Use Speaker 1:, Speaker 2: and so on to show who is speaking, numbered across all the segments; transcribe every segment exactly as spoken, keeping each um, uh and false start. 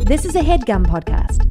Speaker 1: This is a HeadGum podcast.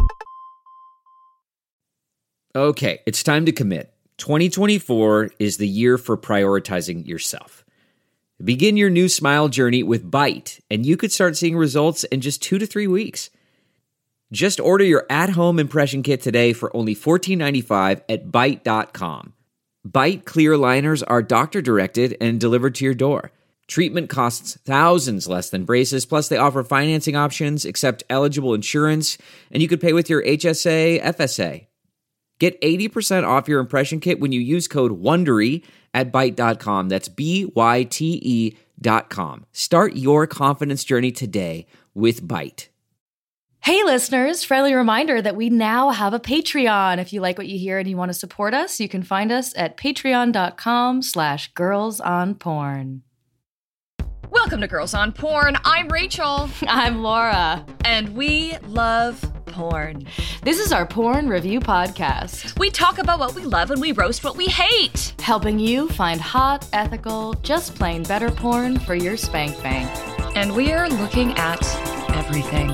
Speaker 2: Okay, it's time to commit. twenty twenty-four is the year for prioritizing yourself. Begin your new smile journey with Byte, and you could start seeing results in just two to three weeks. Just order your at-home impression kit today for only fourteen ninety-five at byte dot com. Byte clear aligners are doctor-directed and delivered to your door. Treatment costs thousands less than braces, plus they offer financing options, accept eligible insurance, and you could pay with your H S A, F S A. Get eighty percent off your impression kit when you use code WONDERY at byte dot com. That's B Y T E dot com. Start your confidence journey today with Byte.
Speaker 3: Hey listeners, friendly reminder that we now have a Patreon. If you like what you hear and you want to support us, you can find us at patreon dot com slash girls on porn.
Speaker 4: Welcome to Girls on Porn. I'm Rachel.
Speaker 3: I'm Laura.
Speaker 4: And we love porn.
Speaker 3: This is our porn review podcast.
Speaker 4: We talk about what we love and we roast what we hate.
Speaker 3: Helping you find hot, ethical, just plain better porn for your spank bank.
Speaker 4: And we are looking at everything.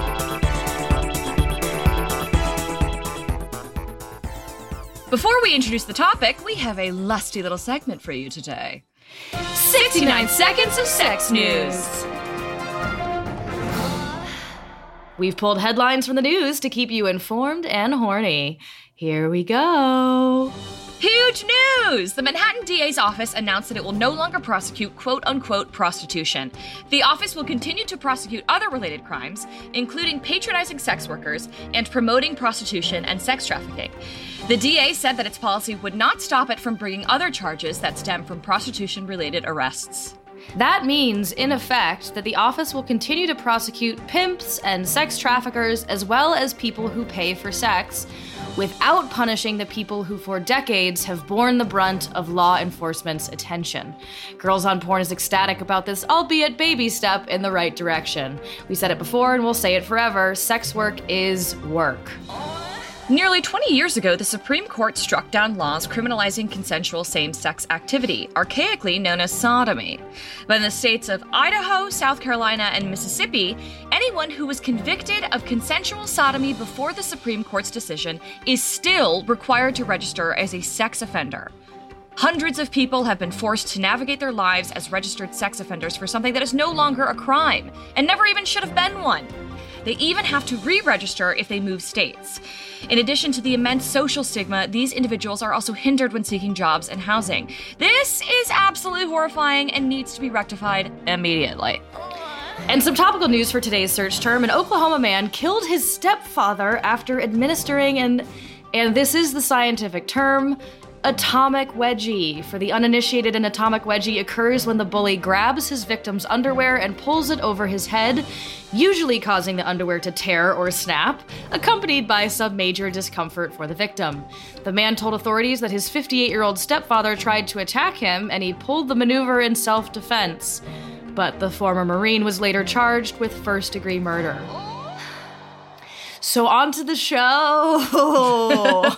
Speaker 4: Before we introduce the topic, we have a lusty little segment for you today. sixty-nine seconds of sex news.
Speaker 3: We've pulled headlines from the news to keep you informed and horny. Here we go.
Speaker 4: Huge news! The Manhattan D A's office announced that it will no longer prosecute quote-unquote prostitution. The office will continue to prosecute other related crimes, including patronizing sex workers and promoting prostitution and sex trafficking. The D A said that its policy would not stop it from bringing other charges that stem from prostitution-related arrests.
Speaker 3: That means, in effect, that the office will continue to prosecute pimps and sex traffickers as well as people who pay for sex, without punishing the people who for decades have borne the brunt of law enforcement's attention. Girls on Porn is ecstatic about this, albeit baby step in the right direction. We said it before and we'll say it forever, sex work is work.
Speaker 4: Nearly twenty years ago, the Supreme Court struck down laws criminalizing consensual same-sex activity, archaically known as sodomy. But in the states of Idaho, South Carolina, and Mississippi, anyone who was convicted of consensual sodomy before the Supreme Court's decision is still required to register as a sex offender. Hundreds of people have been forced to navigate their lives as registered sex offenders for something that is no longer a crime, and never even should have been one. They even have to re-register if they move states. In addition to the immense social stigma, these individuals are also hindered when seeking jobs and housing. This is absolutely horrifying and needs to be rectified immediately.
Speaker 3: And some topical news for today's search term. An Oklahoma man killed his stepfather after administering an, and this is the scientific term, atomic wedgie. For the uninitiated, an atomic wedgie occurs when the bully grabs his victim's underwear and pulls it over his head, usually causing the underwear to tear or snap, accompanied by some major discomfort for the victim. The man told authorities that his fifty-eight-year-old stepfather tried to attack him and he pulled the maneuver in self-defense. But the former Marine was later charged with first-degree murder. So on to the show.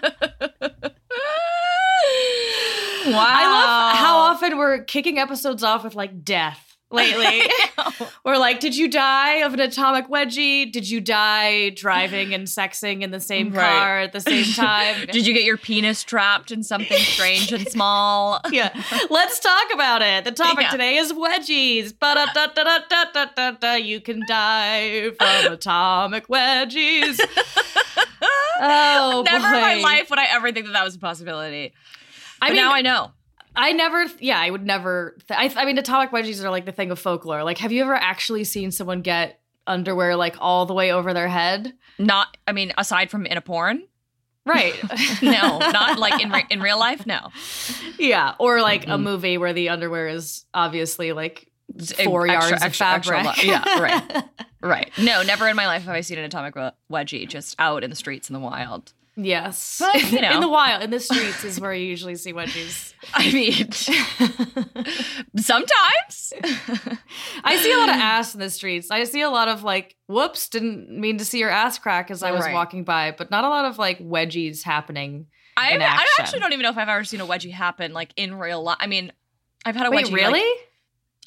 Speaker 4: Wow.
Speaker 3: I love how often we're kicking episodes off with, like, death lately. We're like, did you die of an atomic wedgie? Did you die driving and sexing in the same car right. at the same time?
Speaker 4: Did you get your penis trapped in something strange and small?
Speaker 3: Yeah. Let's talk about it. The topic
Speaker 4: yeah.
Speaker 3: today is wedgies. Ba-da-da-da-da-da-da-da. You can die from atomic wedgies. Oh,
Speaker 4: Never
Speaker 3: boy.
Speaker 4: in my life would I ever think that that was a possibility.
Speaker 3: I
Speaker 4: but
Speaker 3: mean,
Speaker 4: now I know.
Speaker 3: I never, yeah, I would never, th- I, I mean, atomic wedgies are like the thing of folklore. Like, have you ever actually seen someone get underwear like all the way over their head?
Speaker 4: Not, I mean, aside from in a porn?
Speaker 3: Right.
Speaker 4: No, not like in re- in real life, no.
Speaker 3: Yeah, or like
Speaker 4: mm-hmm.
Speaker 3: a movie where the underwear is obviously like four
Speaker 4: extra,
Speaker 3: yards
Speaker 4: extra,
Speaker 3: of fabric.
Speaker 4: Extra, yeah, right. Right. No, never in my life have I seen an atomic wedgie just out in the streets in the wild.
Speaker 3: Yes.
Speaker 4: But, you know.
Speaker 3: In the wild, in the streets is where you usually see wedgies.
Speaker 4: I mean, sometimes.
Speaker 3: I see a lot of ass in the streets. I see a lot of like, whoops, didn't mean to see your ass crack as I was
Speaker 4: right.
Speaker 3: walking by, but not a lot of like wedgies happening
Speaker 4: I,
Speaker 3: in
Speaker 4: I
Speaker 3: action.
Speaker 4: actually don't even know if I've ever seen a wedgie happen like in real life. I mean, I've had a
Speaker 3: Wait,
Speaker 4: wedgie.
Speaker 3: really?
Speaker 4: Like,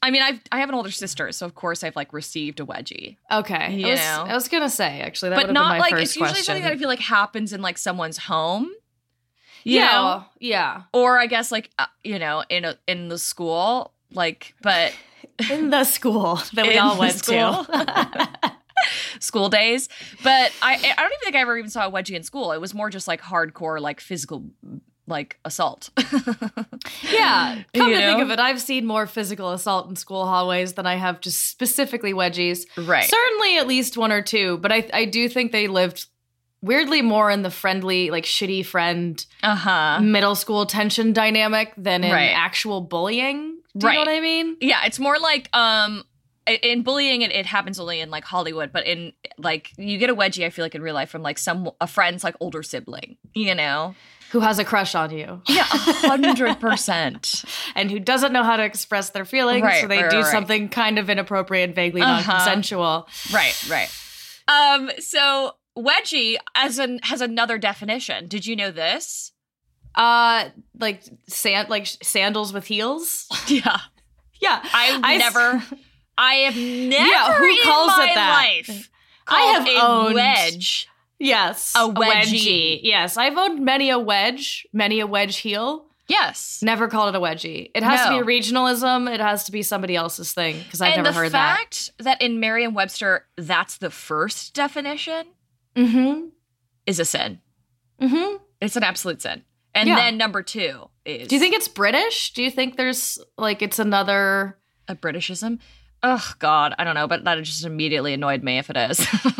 Speaker 4: I mean, I've, I have an older sister, so of course I've like received a wedgie.
Speaker 3: Okay.
Speaker 4: You
Speaker 3: I was,
Speaker 4: know?
Speaker 3: I was going to say, actually, that
Speaker 4: But
Speaker 3: would have
Speaker 4: not
Speaker 3: been my
Speaker 4: like,
Speaker 3: first
Speaker 4: it's usually
Speaker 3: question.
Speaker 4: something that I feel like happens in like someone's home. You
Speaker 3: yeah.
Speaker 4: know?
Speaker 3: Yeah.
Speaker 4: Or I guess like, uh, you know, in a, in the school, like, but.
Speaker 3: In the school that we
Speaker 4: In
Speaker 3: all
Speaker 4: the
Speaker 3: went
Speaker 4: school.
Speaker 3: to.
Speaker 4: School days. But I, I don't even think I ever even saw a wedgie in school. It was more just like hardcore, like physical, like assault.
Speaker 3: Yeah. Come
Speaker 4: You
Speaker 3: to think
Speaker 4: know?
Speaker 3: of it, I've seen more physical assault in school hallways than I have just specifically wedgies.
Speaker 4: Right.
Speaker 3: Certainly at least one or two, but I, I do think they lived weirdly more in the friendly, like shitty friend,
Speaker 4: Uh-huh.
Speaker 3: middle school tension dynamic than in
Speaker 4: Right.
Speaker 3: actual bullying. Do you
Speaker 4: Right.
Speaker 3: know what I mean?
Speaker 4: Yeah, it's more like um i- in bullying it, it happens only in like Hollywood, but in like you get a wedgie, I feel like in real life from like some a friend's like older sibling, you know?
Speaker 3: Who has a crush on you.
Speaker 4: Yeah, a hundred percent.
Speaker 3: And who doesn't know how to express their feelings,
Speaker 4: Right,
Speaker 3: so they
Speaker 4: right,
Speaker 3: do
Speaker 4: right.
Speaker 3: something kind of inappropriate, vaguely
Speaker 4: Uh-huh.
Speaker 3: non-consensual.
Speaker 4: Right, right. Um, so wedgie as an has another definition. Did you know this?
Speaker 3: Uh, like sand, like sh- sandals with heels.
Speaker 4: Yeah.
Speaker 3: Yeah,
Speaker 4: I've
Speaker 3: I s-
Speaker 4: never I have never
Speaker 3: Yeah, who
Speaker 4: in
Speaker 3: calls
Speaker 4: my
Speaker 3: it that?
Speaker 4: life
Speaker 3: I
Speaker 4: called
Speaker 3: have
Speaker 4: a
Speaker 3: owned-
Speaker 4: wedge.
Speaker 3: Yes,
Speaker 4: A wedgie.
Speaker 3: Yes, I've owned many a wedge, many a wedge heel.
Speaker 4: Yes.
Speaker 3: Never called it a wedgie. It has
Speaker 4: No.
Speaker 3: to be a regionalism. It has to be somebody else's thing because I've
Speaker 4: and
Speaker 3: never
Speaker 4: the
Speaker 3: heard that.
Speaker 4: fact that. in Merriam-Webster that's the first definition
Speaker 3: Mm-hmm.
Speaker 4: is a sin.
Speaker 3: Mm-hmm.
Speaker 4: It's an absolute sin. And
Speaker 3: Yeah.
Speaker 4: then number two is
Speaker 3: Do you think it's British? Do you think there's like it's another?
Speaker 4: a Britishism? Oh God, I don't know, but that just immediately annoyed me if it is.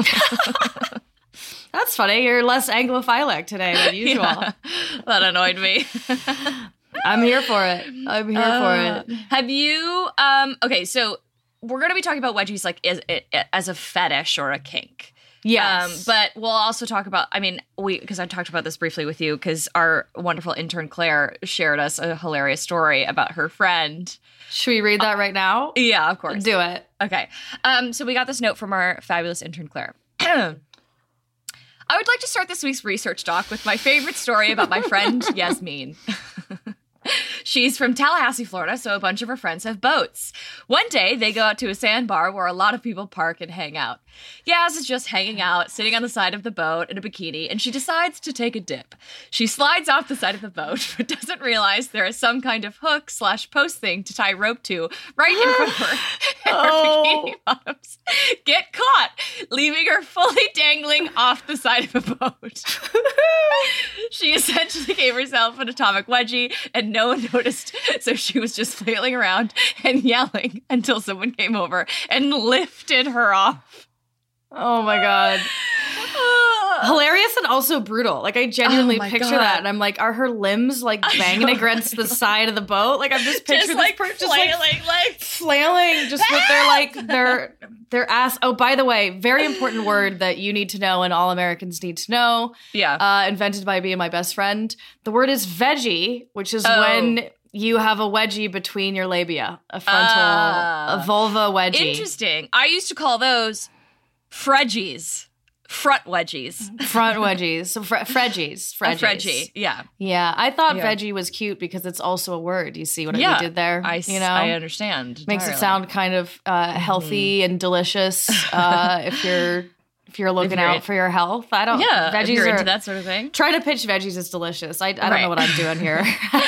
Speaker 3: That's funny. You're less Anglophilic today than usual.
Speaker 4: Yeah, that annoyed me.
Speaker 3: I'm here for it. I'm here
Speaker 4: Uh,
Speaker 3: for it.
Speaker 4: Have you? Um. Okay, so we're going to be talking about wedgies like as, as a fetish or a kink.
Speaker 3: Yes.
Speaker 4: Um, but we'll also talk about, I mean, we, because I talked about this briefly with you, because our wonderful intern Claire shared us a hilarious story about her friend.
Speaker 3: Should we read that right now?
Speaker 4: Yeah, of course.
Speaker 3: Do it.
Speaker 4: Okay. Um, so we got this note from our fabulous intern Claire. I would like to start this week's research doc with my favorite story about my friend Yasmin. She's from Tallahassee, Florida, so a bunch of her friends have boats. One day, they go out to a sandbar where a lot of people park and hang out. Yaz is just hanging out, sitting on the side of the boat in a bikini, and she decides to take a dip. She slides off the side of the boat, but doesn't realize there is some kind of hook slash post thing to tie rope to right in front of her. And her
Speaker 3: Oh.
Speaker 4: bikini bottoms get caught, leaving her fully dangling off the side of a boat. She essentially gave herself an atomic wedgie, and no one noticed, so she was just flailing around and yelling until someone came over and lifted her off.
Speaker 3: Oh my God. Hilarious and also brutal. Like I genuinely
Speaker 4: Oh my
Speaker 3: picture
Speaker 4: God.
Speaker 3: that, and I'm like, are her limbs like banging against the side of the boat? Like I'm just picturing
Speaker 4: Just like
Speaker 3: this person just like
Speaker 4: flailing, like,
Speaker 3: flailing, just with their like their their ass. Oh, by the way, very important word that you need to know and all Americans need to know.
Speaker 4: yeah.
Speaker 3: Uh, invented by being my best friend. The word is veggie, which is
Speaker 4: Oh.
Speaker 3: when you have a wedgie between your labia, a frontal,
Speaker 4: Ah.
Speaker 3: a vulva wedgie.
Speaker 4: Interesting. I used to call those fredgies, front wedgies.
Speaker 3: Front wedgies, so fre- fredgies,
Speaker 4: A
Speaker 3: fredgies.
Speaker 4: fredgie, yeah.
Speaker 3: Yeah, I thought
Speaker 4: Yeah.
Speaker 3: veggie was cute because it's also a word. You see what
Speaker 4: Yeah,
Speaker 3: we did there?
Speaker 4: I, s-
Speaker 3: you know,
Speaker 4: I understand.
Speaker 3: makes it
Speaker 4: entirely.
Speaker 3: sound kind of uh, healthy and delicious uh, if you're if you're looking
Speaker 4: you're
Speaker 3: out
Speaker 4: in-
Speaker 3: for your health. I don't.
Speaker 4: Yeah, if
Speaker 3: veggies
Speaker 4: you're
Speaker 3: are
Speaker 4: into that sort of thing.
Speaker 3: trying to pitch veggies is delicious. I, I don't
Speaker 4: Right.
Speaker 3: know what I'm doing here.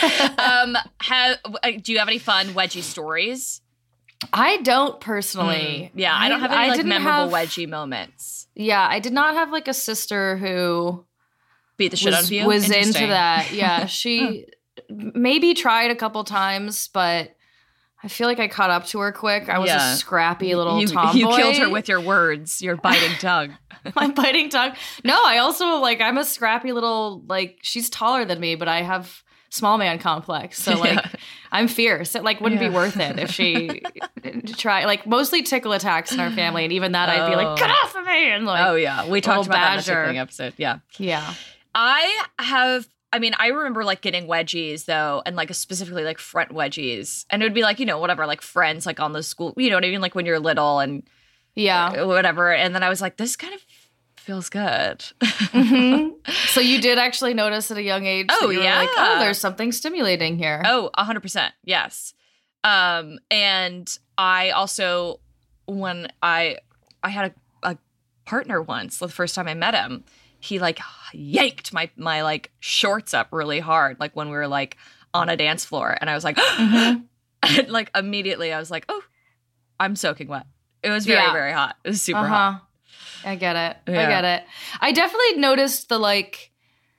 Speaker 4: um, have, do you have any fun wedgie stories?
Speaker 3: I don't personally.
Speaker 4: Yeah, I don't have any like
Speaker 3: didn't
Speaker 4: memorable
Speaker 3: have-
Speaker 4: wedgie moments.
Speaker 3: Yeah, I did not have like a sister who
Speaker 4: Beat the shit out
Speaker 3: was,
Speaker 4: of you.
Speaker 3: was into
Speaker 4: Interesting.
Speaker 3: that. Yeah, she maybe tried a couple times, but I feel like I caught up to her quick. I was
Speaker 4: Yeah.
Speaker 3: a scrappy little
Speaker 4: You,
Speaker 3: tomboy.
Speaker 4: you killed her with your words, your biting tongue.
Speaker 3: my biting tongue. No, I also like I'm a scrappy little like she's taller than me, but I have small man complex. So like
Speaker 4: Yeah.
Speaker 3: I'm fierce. It like wouldn't
Speaker 4: Yeah.
Speaker 3: be worth it if she try like mostly tickle attacks in our family, and even that I'd be
Speaker 4: Oh.
Speaker 3: like, get off of me, and like
Speaker 4: Oh yeah, we talked
Speaker 3: little
Speaker 4: about that in the
Speaker 3: badger.
Speaker 4: tickling episode. Yeah,
Speaker 3: yeah.
Speaker 4: I have. I mean, I remember like getting wedgies though, and like specifically like front wedgies, and it would be like you know whatever like friends like on the school, you know what I mean, like when you're little and
Speaker 3: Yeah.
Speaker 4: whatever, and then I was like, this kind of feels good.
Speaker 3: Mhm. So you did actually notice at a young age
Speaker 4: Oh,
Speaker 3: that you were like,
Speaker 4: yeah.
Speaker 3: oh, there's something stimulating here.
Speaker 4: Oh, a hundred percent. Yes. Um, and I also, when I I had a, a partner once, the first time I met him, he like yanked my my like shorts up really hard, like when we were like on a dance floor, and I was like, mm-hmm. and like immediately I was like, oh, I'm soaking wet. It was very, yeah. very hot. It was super
Speaker 3: uh-huh.
Speaker 4: hot.
Speaker 3: I get it.
Speaker 4: Yeah.
Speaker 3: I get it. I definitely noticed the like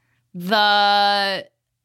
Speaker 3: the.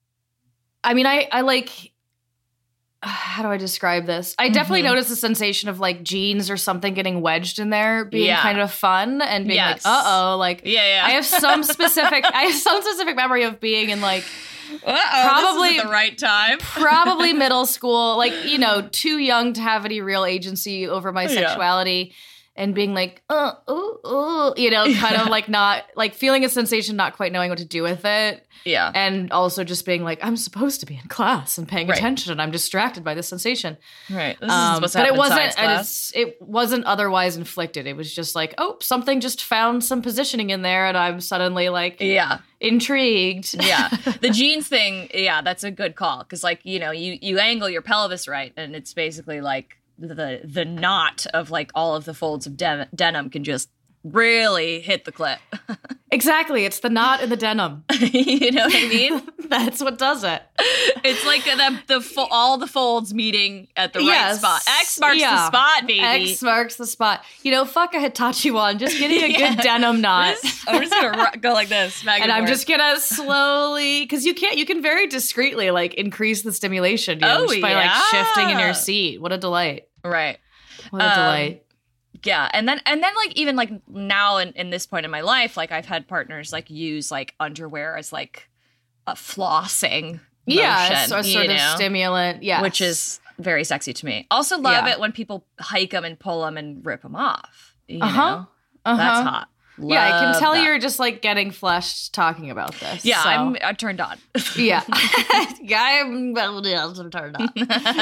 Speaker 3: I mean, I I like. How do I describe this? I definitely mm-hmm. noticed the sensation of like jeans or something getting wedged in there being
Speaker 4: yeah.
Speaker 3: kind of fun and being
Speaker 4: yes.
Speaker 3: like, uh-oh, like
Speaker 4: yeah, yeah.
Speaker 3: I have some specific I have some specific memory of being in like
Speaker 4: Uh-oh,
Speaker 3: probably
Speaker 4: this is at the right time.
Speaker 3: probably middle school, like, you know, too young to have any real agency over my sexuality. Yeah. And being like, uh, ooh, ooh, you know, kind of like not, like feeling a sensation, not quite knowing what to do with it.
Speaker 4: Yeah.
Speaker 3: And also just being like, I'm supposed to be in class and paying
Speaker 4: right.
Speaker 3: attention, and I'm distracted by this sensation.
Speaker 4: Right. This
Speaker 3: um,
Speaker 4: is supposed to
Speaker 3: but
Speaker 4: happen
Speaker 3: it wasn't,
Speaker 4: in science class.
Speaker 3: It wasn't otherwise inflicted. It was just like, oh, something just found some positioning in there, and I'm suddenly like,
Speaker 4: yeah,
Speaker 3: intrigued.
Speaker 4: Yeah. The jeans thing, yeah, that's a good call. Because like, you know, you, you angle your pelvis right, and it's basically like, the the knot of like all of the folds of den- denim can just really hit the clit.
Speaker 3: Exactly. It's the knot in the denim.
Speaker 4: You know what I mean?
Speaker 3: That's what does it.
Speaker 4: It's like the, the fo- all the folds meeting at the
Speaker 3: yes.
Speaker 4: right spot. X marks
Speaker 3: yeah.
Speaker 4: the spot, baby.
Speaker 3: X marks the spot. You know, fuck a Hitachi one. Just getting a yeah. good denim knot.
Speaker 4: Just, I'm just going to go like this.
Speaker 3: And, and I'm just going to slowly, because you can't, you can very discreetly like increase the stimulation, you know,
Speaker 4: oh,
Speaker 3: just by
Speaker 4: yeah.
Speaker 3: like shifting in your seat. What a delight.
Speaker 4: Right.
Speaker 3: What a
Speaker 4: um,
Speaker 3: delight.
Speaker 4: Yeah. And then, and then like, even like now in, in this point in my life, like I've had partners like use like underwear as like a flossing
Speaker 3: yeah,
Speaker 4: motion,
Speaker 3: a sort
Speaker 4: you
Speaker 3: of
Speaker 4: know?
Speaker 3: stimulant. Yeah.
Speaker 4: Which is very sexy to me. Also love
Speaker 3: yeah.
Speaker 4: it when people hike them and pull them and rip them off. You
Speaker 3: uh-huh.
Speaker 4: know?
Speaker 3: Uh-huh.
Speaker 4: That's hot. Love
Speaker 3: yeah, I can tell
Speaker 4: that.
Speaker 3: You're just like getting flushed talking about this.
Speaker 4: Yeah,
Speaker 3: so.
Speaker 4: I'm, I'm turned on.
Speaker 3: yeah. yeah, I'm, I'm turned on.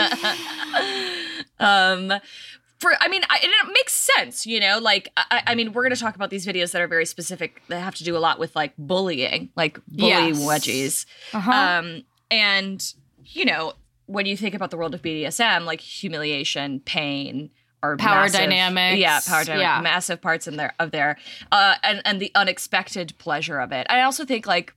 Speaker 4: um, for I mean, I, it makes sense, you know. Like, I, I mean, we're going to talk about these videos that are very specific. That have to do a lot with like bullying, like bully
Speaker 3: yes.
Speaker 4: wedgies.
Speaker 3: Uh-huh.
Speaker 4: Um, and you know, when you think about the world of B D S M, like humiliation, pain, or
Speaker 3: power
Speaker 4: massive,
Speaker 3: dynamics,
Speaker 4: yeah, power dynamics,
Speaker 3: yeah.
Speaker 4: massive parts in there of there, uh, and and the unexpected pleasure of it. I also think like,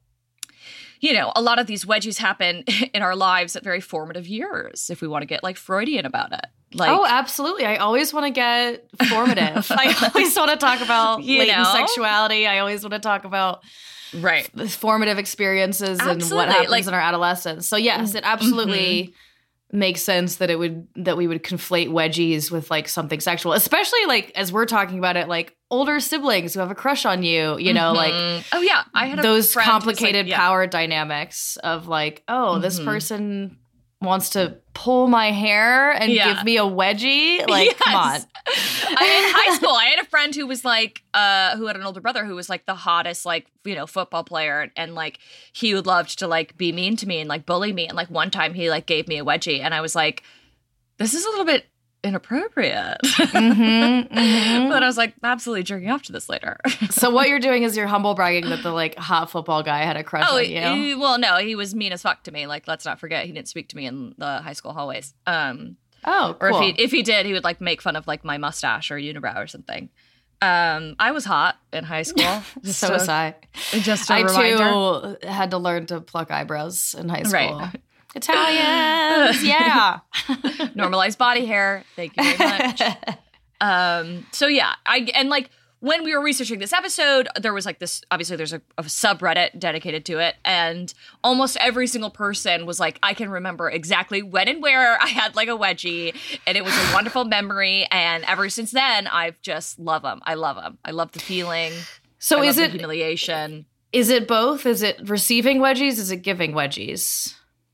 Speaker 4: you know, a lot of these wedgies happen in our lives at very formative years. If we want to get like Freudian about it, like
Speaker 3: oh, absolutely. I always want to get formative. I always want to talk about
Speaker 4: you
Speaker 3: latent
Speaker 4: know?
Speaker 3: sexuality. I always want to talk about
Speaker 4: right
Speaker 3: f- formative experiences
Speaker 4: absolutely.
Speaker 3: and what happens
Speaker 4: like,
Speaker 3: in our adolescence. So yes, it absolutely. Mm-hmm. makes sense that it would that we would conflate wedgies with like something sexual, especially like as we're talking about it, like older siblings who have a crush on you, you know,
Speaker 4: mm-hmm.
Speaker 3: like
Speaker 4: oh yeah, I had a
Speaker 3: those
Speaker 4: friend
Speaker 3: complicated
Speaker 4: like, yeah.
Speaker 3: power dynamics of like, oh, mm-hmm. this person wants to pull my hair and
Speaker 4: yeah.
Speaker 3: give me a wedgie. Like, yes. come on.
Speaker 4: I, in high school, I had a friend who was like, uh, who had an older brother who was like the hottest, like, you know, football player. And, and like, he would love to like be mean to me and like bully me. And like one time he like gave me a wedgie and I was like, this is a little bit inappropriate.
Speaker 3: Mm-hmm, mm-hmm.
Speaker 4: But I was like, absolutely jerking off to this later.
Speaker 3: So what you're doing is you're humble bragging that the like hot football guy had a crush
Speaker 4: oh,
Speaker 3: on you.
Speaker 4: He, well, no, he was mean as fuck to me. Like, let's not forget, he didn't speak to me in the high school hallways. Um,
Speaker 3: oh, cool.
Speaker 4: Or if he if he did, he would like make fun of like my mustache or unibrow or something. Um, I was hot in high school.
Speaker 3: Just so was I.
Speaker 4: Just a
Speaker 3: I
Speaker 4: reminder.
Speaker 3: too had to learn to pluck eyebrows in high school.
Speaker 4: Right.
Speaker 3: Italians, yeah.
Speaker 4: Normalized body hair. Thank you very much. um, so yeah, I and like when we were researching this episode, there was like this. Obviously, there's a, a subreddit dedicated to it, and almost every single person was like, "I can remember exactly when and where I had like a wedgie, and it was a wonderful memory." And ever since then, I've just love them. I love them. I love the feeling.
Speaker 3: So
Speaker 4: I
Speaker 3: is
Speaker 4: love
Speaker 3: it
Speaker 4: the humiliation?
Speaker 3: Is it both? Is it receiving wedgies? Is it giving wedgies?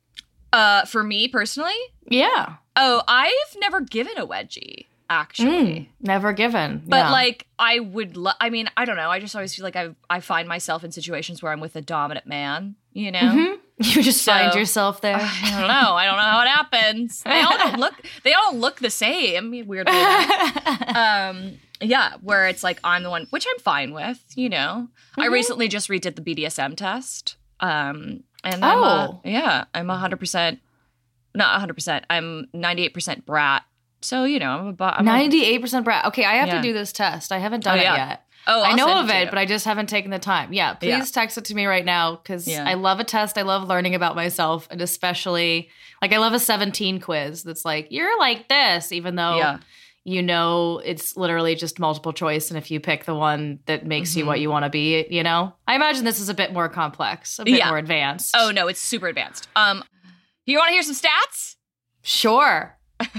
Speaker 4: Uh, for me personally,
Speaker 3: yeah.
Speaker 4: Oh, I've never given a wedgie, actually.
Speaker 3: Mm, never given.
Speaker 4: But,
Speaker 3: yeah.
Speaker 4: like, I would, lo- I mean, I don't know. I just always feel like I I find myself in situations where I'm with a dominant man, you know? Mm-hmm.
Speaker 3: You just
Speaker 4: so,
Speaker 3: find yourself there.
Speaker 4: I don't know. I don't know how it happens. They all don't look, they all look the same, weirdly enough. Um, yeah, where it's like, I'm the one, which I'm fine with, you know? Mm-hmm. I recently just redid the B D S M test. Um, and I'm
Speaker 3: oh.
Speaker 4: a, yeah, I'm one hundred percent, not one hundred percent, I'm ninety-eight percent brat, So, you know, I'm about
Speaker 3: ninety-eight percent brat. Okay, I have
Speaker 4: Yeah.
Speaker 3: to do this test. I haven't done
Speaker 4: Oh,
Speaker 3: it
Speaker 4: yeah.
Speaker 3: yet.
Speaker 4: Oh, I'll
Speaker 3: I know
Speaker 4: send
Speaker 3: of
Speaker 4: to
Speaker 3: it,
Speaker 4: you.
Speaker 3: but I just haven't taken the time. Yeah, please
Speaker 4: Yeah.
Speaker 3: text it to me right now because
Speaker 4: Yeah.
Speaker 3: I love a test. I love learning about myself, and especially like I love a seventeen quiz that's like you're like this, even though
Speaker 4: Yeah.
Speaker 3: you know it's literally just multiple choice, and if you pick the one that makes
Speaker 4: Mm-hmm.
Speaker 3: you what you want to be, you know. I imagine this is a bit more complex, a bit
Speaker 4: Yeah.
Speaker 3: more advanced.
Speaker 4: Oh, no, it's super advanced. Um, you want to hear some stats?
Speaker 3: sure.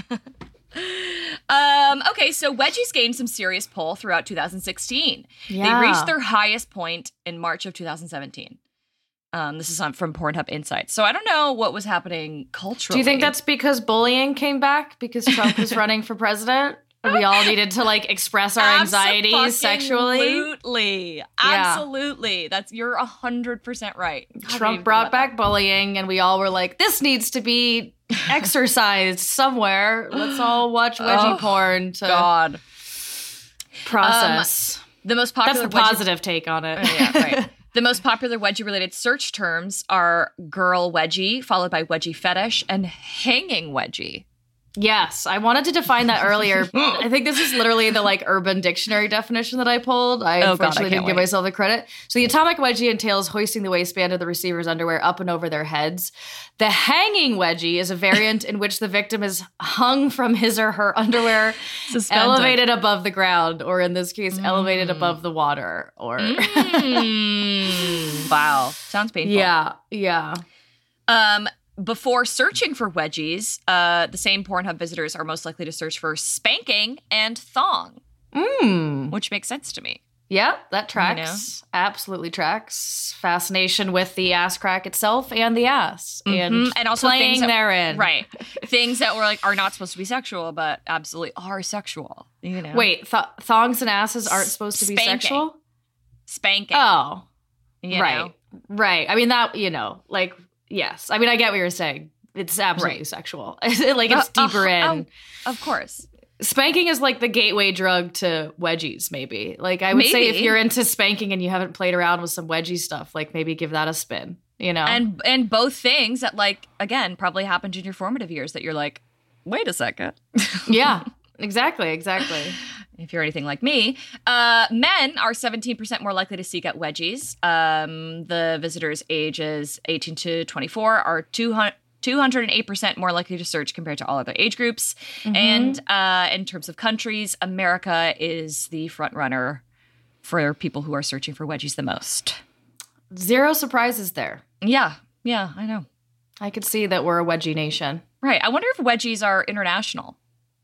Speaker 4: Um, okay, so wedgies gained some serious pull throughout two thousand sixteen.
Speaker 3: Yeah.
Speaker 4: They reached their highest point in March of two thousand seventeen. Um, this is on from Pornhub Insights. So I don't know what was happening culturally.
Speaker 3: Do you think that's because bullying came back because Trump was running for president? And we all needed to like express our anxieties sexually.
Speaker 4: Absolutely. Absolutely. That's you're one hundred percent right. God, I didn't even
Speaker 3: Trump
Speaker 4: think
Speaker 3: brought
Speaker 4: about
Speaker 3: back bullying, and we all were like, this needs to be exercised somewhere. Let's all watch wedgie
Speaker 4: Oh,
Speaker 3: porn to
Speaker 4: that. God.
Speaker 3: process.
Speaker 4: The most
Speaker 3: That's
Speaker 4: popular
Speaker 3: the
Speaker 4: wedgie-
Speaker 3: positive take on it.
Speaker 4: Oh, yeah, right. The most popular wedgie-related search terms are girl wedgie, followed by wedgie fetish, and hanging wedgie.
Speaker 3: Yes, I wanted to define that earlier. I think this is literally the like Urban Dictionary definition that I pulled. I
Speaker 4: Oh, God, I
Speaker 3: unfortunately
Speaker 4: can't
Speaker 3: didn't give
Speaker 4: wait.
Speaker 3: myself the credit. So the atomic wedgie entails hoisting the waistband of the receiver's underwear up and over their heads. The hanging wedgie is a variant in which the victim is hung from his or her underwear,
Speaker 4: Suspended.
Speaker 3: elevated above the ground, or in this case, elevated above the water. Or
Speaker 4: Mm. Wow. Sounds painful.
Speaker 3: yeah, yeah.
Speaker 4: Um, before searching for wedgies, uh, the same Pornhub visitors are most likely to search for spanking and thong,
Speaker 3: Mm.
Speaker 4: which makes sense to me.
Speaker 3: Yeah, that tracks. Absolutely tracks. Fascination with the ass crack itself and the ass, and
Speaker 4: Mhm. And also
Speaker 3: playing
Speaker 4: things that-
Speaker 3: therein.
Speaker 4: Right. Things that were like are not supposed to be sexual, but absolutely are sexual. You know.
Speaker 3: Wait, th- thongs and asses aren't supposed to be
Speaker 4: Spanking.
Speaker 3: sexual?
Speaker 4: Spanking.
Speaker 3: Oh,
Speaker 4: you
Speaker 3: right,
Speaker 4: know?
Speaker 3: right. I mean that you know, like yes. I mean I get what you're saying. It's absolutely
Speaker 4: Right.
Speaker 3: sexual. like it's
Speaker 4: Uh, uh,
Speaker 3: deeper in.
Speaker 4: oh, of course.
Speaker 3: Spanking is like the gateway drug to wedgies, maybe. Like I would say if
Speaker 4: Maybe.
Speaker 3: you're into spanking and you haven't played around with some wedgie stuff, like maybe give that a spin. You know,
Speaker 4: And and both things that like again probably happened in your formative years that you're like, wait a second.
Speaker 3: yeah, exactly, exactly.
Speaker 4: If you're anything like me, uh, men are seventeen percent more likely to seek out wedgies. Um, the visitors ages eighteen to twenty-four are two hundred eight percent more likely to search compared to all other age groups. And uh, in terms of countries, America is the front runner for people who are searching for wedgies the most.
Speaker 3: Zero surprises there.
Speaker 4: Yeah, yeah, I know.
Speaker 3: I could see that we're a wedgie nation.
Speaker 4: Right. I wonder if wedgies are international.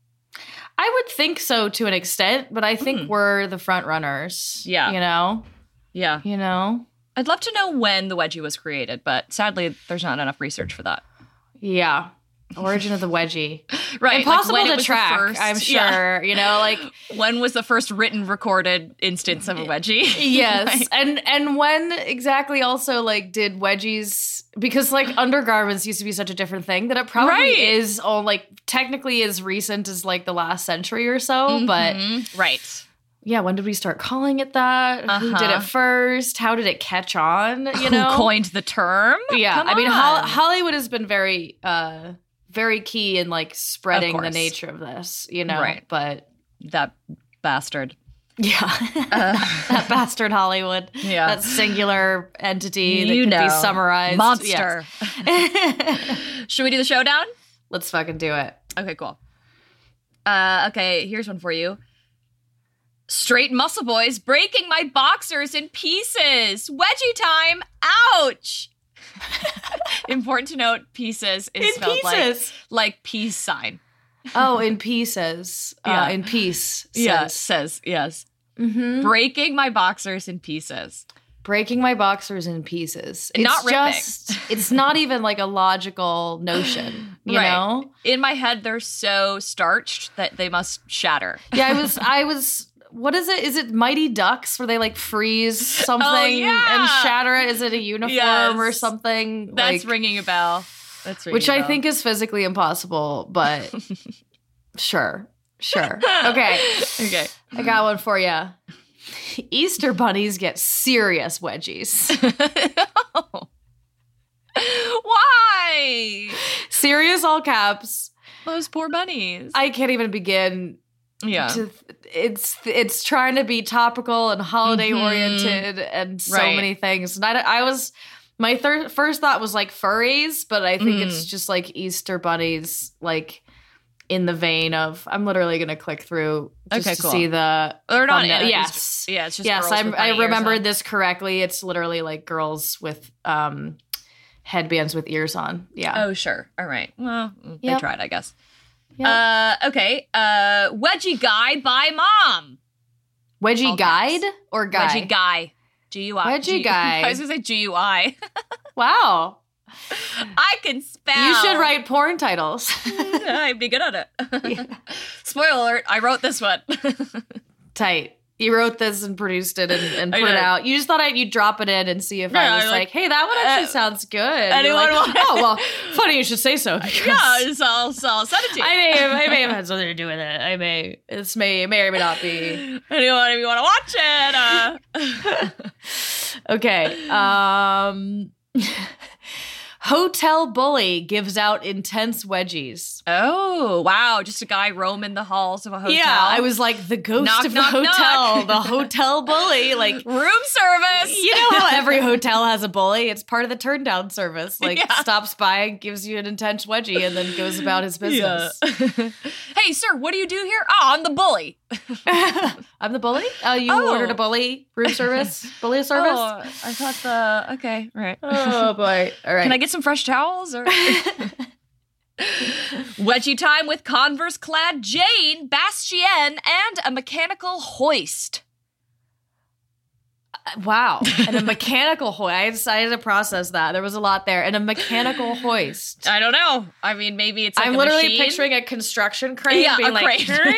Speaker 3: I would think so to an extent, but I think we're the front runners.
Speaker 4: Yeah.
Speaker 3: You know?
Speaker 4: Yeah.
Speaker 3: You know?
Speaker 4: I'd love to know when the wedgie was created, but sadly, there's not enough research for that.
Speaker 3: Yeah. Origin of the wedgie.
Speaker 4: Right.
Speaker 3: Impossible
Speaker 4: like when it
Speaker 3: to
Speaker 4: was the
Speaker 3: track,
Speaker 4: first-
Speaker 3: I'm
Speaker 4: yeah.
Speaker 3: sure. You know, like
Speaker 4: When was the first written recorded instance of a wedgie?
Speaker 3: yes.
Speaker 4: Like-
Speaker 3: and and when exactly also like did wedgies because like undergarments used to be such a different thing that it probably
Speaker 4: Right.
Speaker 3: is all like technically as recent as like the last century or so, but
Speaker 4: Mhm. right.
Speaker 3: yeah, when did we start calling it that? Who did
Speaker 4: Uh-huh.
Speaker 3: it first? How did it catch on? You know,
Speaker 4: Who coined the term?
Speaker 3: yeah.
Speaker 4: Come
Speaker 3: I mean, Hol-
Speaker 4: on.
Speaker 3: Hollywood has been very, uh, very key in like spreading the
Speaker 4: course.
Speaker 3: nature of this. You know,
Speaker 4: Right.
Speaker 3: But
Speaker 4: that bastard.
Speaker 3: yeah, that bastard Hollywood.
Speaker 4: Yeah.
Speaker 3: That singular entity that
Speaker 4: You
Speaker 3: could
Speaker 4: know.
Speaker 3: be summarized.
Speaker 4: Monster.
Speaker 3: Yes.
Speaker 4: Should we do the showdown?
Speaker 3: Let's fucking do it.
Speaker 4: Okay, cool. Uh, okay, here's one for you. Straight muscle boys breaking my boxers in pieces. Wedgie time. Ouch. Important to note, pieces is
Speaker 3: In
Speaker 4: spelled
Speaker 3: pieces.
Speaker 4: like like peace sign.
Speaker 3: Oh, in pieces.
Speaker 4: Yeah.
Speaker 3: Uh, in peace.
Speaker 4: Yeah,
Speaker 3: says.
Speaker 4: says yes.
Speaker 3: Mhm.
Speaker 4: Breaking my boxers in pieces.
Speaker 3: Breaking my boxers in pieces. It's
Speaker 4: Not ripping.
Speaker 3: just, it's not even like a logical notion, you
Speaker 4: Right.
Speaker 3: know?
Speaker 4: In my head, they're so starched that they must shatter.
Speaker 3: Yeah, I was, I was, what is it? Is it Mighty Ducks where they like freeze something
Speaker 4: Oh, yeah.
Speaker 3: and shatter it? Is it a uniform
Speaker 4: Yes.
Speaker 3: or something?
Speaker 4: That's
Speaker 3: like,
Speaker 4: ringing a bell. That's ringing
Speaker 3: which
Speaker 4: a
Speaker 3: I
Speaker 4: bell.
Speaker 3: think is physically impossible, but sure, sure. Okay,
Speaker 4: Okay.
Speaker 3: I got one for you. Easter bunnies get serious wedgies.
Speaker 4: Why?
Speaker 3: Serious all caps.
Speaker 4: Those poor bunnies.
Speaker 3: I can't even begin.
Speaker 4: Yeah.
Speaker 3: To, it's it's trying to be topical and holiday mm-hmm. oriented and so right. many things. And I, I was my thir- first thought was like furries, but I think mm. it's just like Easter bunnies, like in the vein of. I'm literally gonna click through just
Speaker 4: okay,
Speaker 3: to
Speaker 4: cool.
Speaker 3: see the.
Speaker 4: Or not?
Speaker 3: Yeah,
Speaker 4: yes, yeah. It's just
Speaker 3: yes.
Speaker 4: girls
Speaker 3: I'm,
Speaker 4: with
Speaker 3: I remembered
Speaker 4: ears
Speaker 3: this correctly. It's literally like girls with um, headbands with ears on. Yeah.
Speaker 4: Oh sure. All right. Well, yep. they tried, I guess.
Speaker 3: Yep.
Speaker 4: Uh, okay. Uh, Wedgie Guy by Mom.
Speaker 3: Wedgie
Speaker 4: All
Speaker 3: Guide
Speaker 4: caps.
Speaker 3: or Guy?
Speaker 4: Wedgie Guy. G U I.
Speaker 3: Wedgie
Speaker 4: G-
Speaker 3: Guy.
Speaker 4: I was going to say G U I.
Speaker 3: Wow.
Speaker 4: I can spell.
Speaker 3: You should write porn titles.
Speaker 4: I'd be good at it. Yeah. Spoiler alert, I wrote this one.
Speaker 3: Tight. You wrote this and produced it and, and put it out. You just thought I'd, you'd drop it in and see if
Speaker 4: yeah,
Speaker 3: I was like, like, hey, that one actually uh, sounds good.
Speaker 4: Anyone
Speaker 3: like,
Speaker 4: want
Speaker 3: oh, well, funny you should say so.
Speaker 4: Yeah, so I'll, so I'll send it to you.
Speaker 3: I may, have, I may have had something to do with it. I may, this may, may or may not be.
Speaker 4: Anyone, if you want to watch it.
Speaker 3: Uh. Okay. Um... Hotel bully gives out intense wedgies.
Speaker 4: Oh, wow. Just a guy roaming the halls of a hotel.
Speaker 3: Yeah, I was like, the ghost
Speaker 4: knock,
Speaker 3: of the
Speaker 4: knock,
Speaker 3: hotel,
Speaker 4: knock.
Speaker 3: the hotel bully. Like
Speaker 4: room service.
Speaker 3: You know how every hotel has a bully? It's part of the turn down service. Like
Speaker 4: yeah.
Speaker 3: stops by, gives you an intense wedgie, and then goes about his business.
Speaker 4: Yeah. Hey, sir, what do you do here? Oh, I'm the bully.
Speaker 3: I'm the bully? Oh, you
Speaker 4: oh.
Speaker 3: ordered a bully room service? Bully service?
Speaker 4: Oh, I thought the, okay, right.
Speaker 3: Oh, boy. All right.
Speaker 4: Can I get some fresh towels? Or Wedgie time with Converse-clad Jane, Bastien, and a mechanical hoist.
Speaker 3: Uh, wow. And a mechanical hoist. I decided to process that. There was a lot there. And a mechanical hoist.
Speaker 4: I don't know. I mean, maybe it's like
Speaker 3: I'm
Speaker 4: a
Speaker 3: literally
Speaker 4: machine.
Speaker 3: picturing a construction crane
Speaker 4: yeah,
Speaker 3: being
Speaker 4: a
Speaker 3: like...
Speaker 4: crane.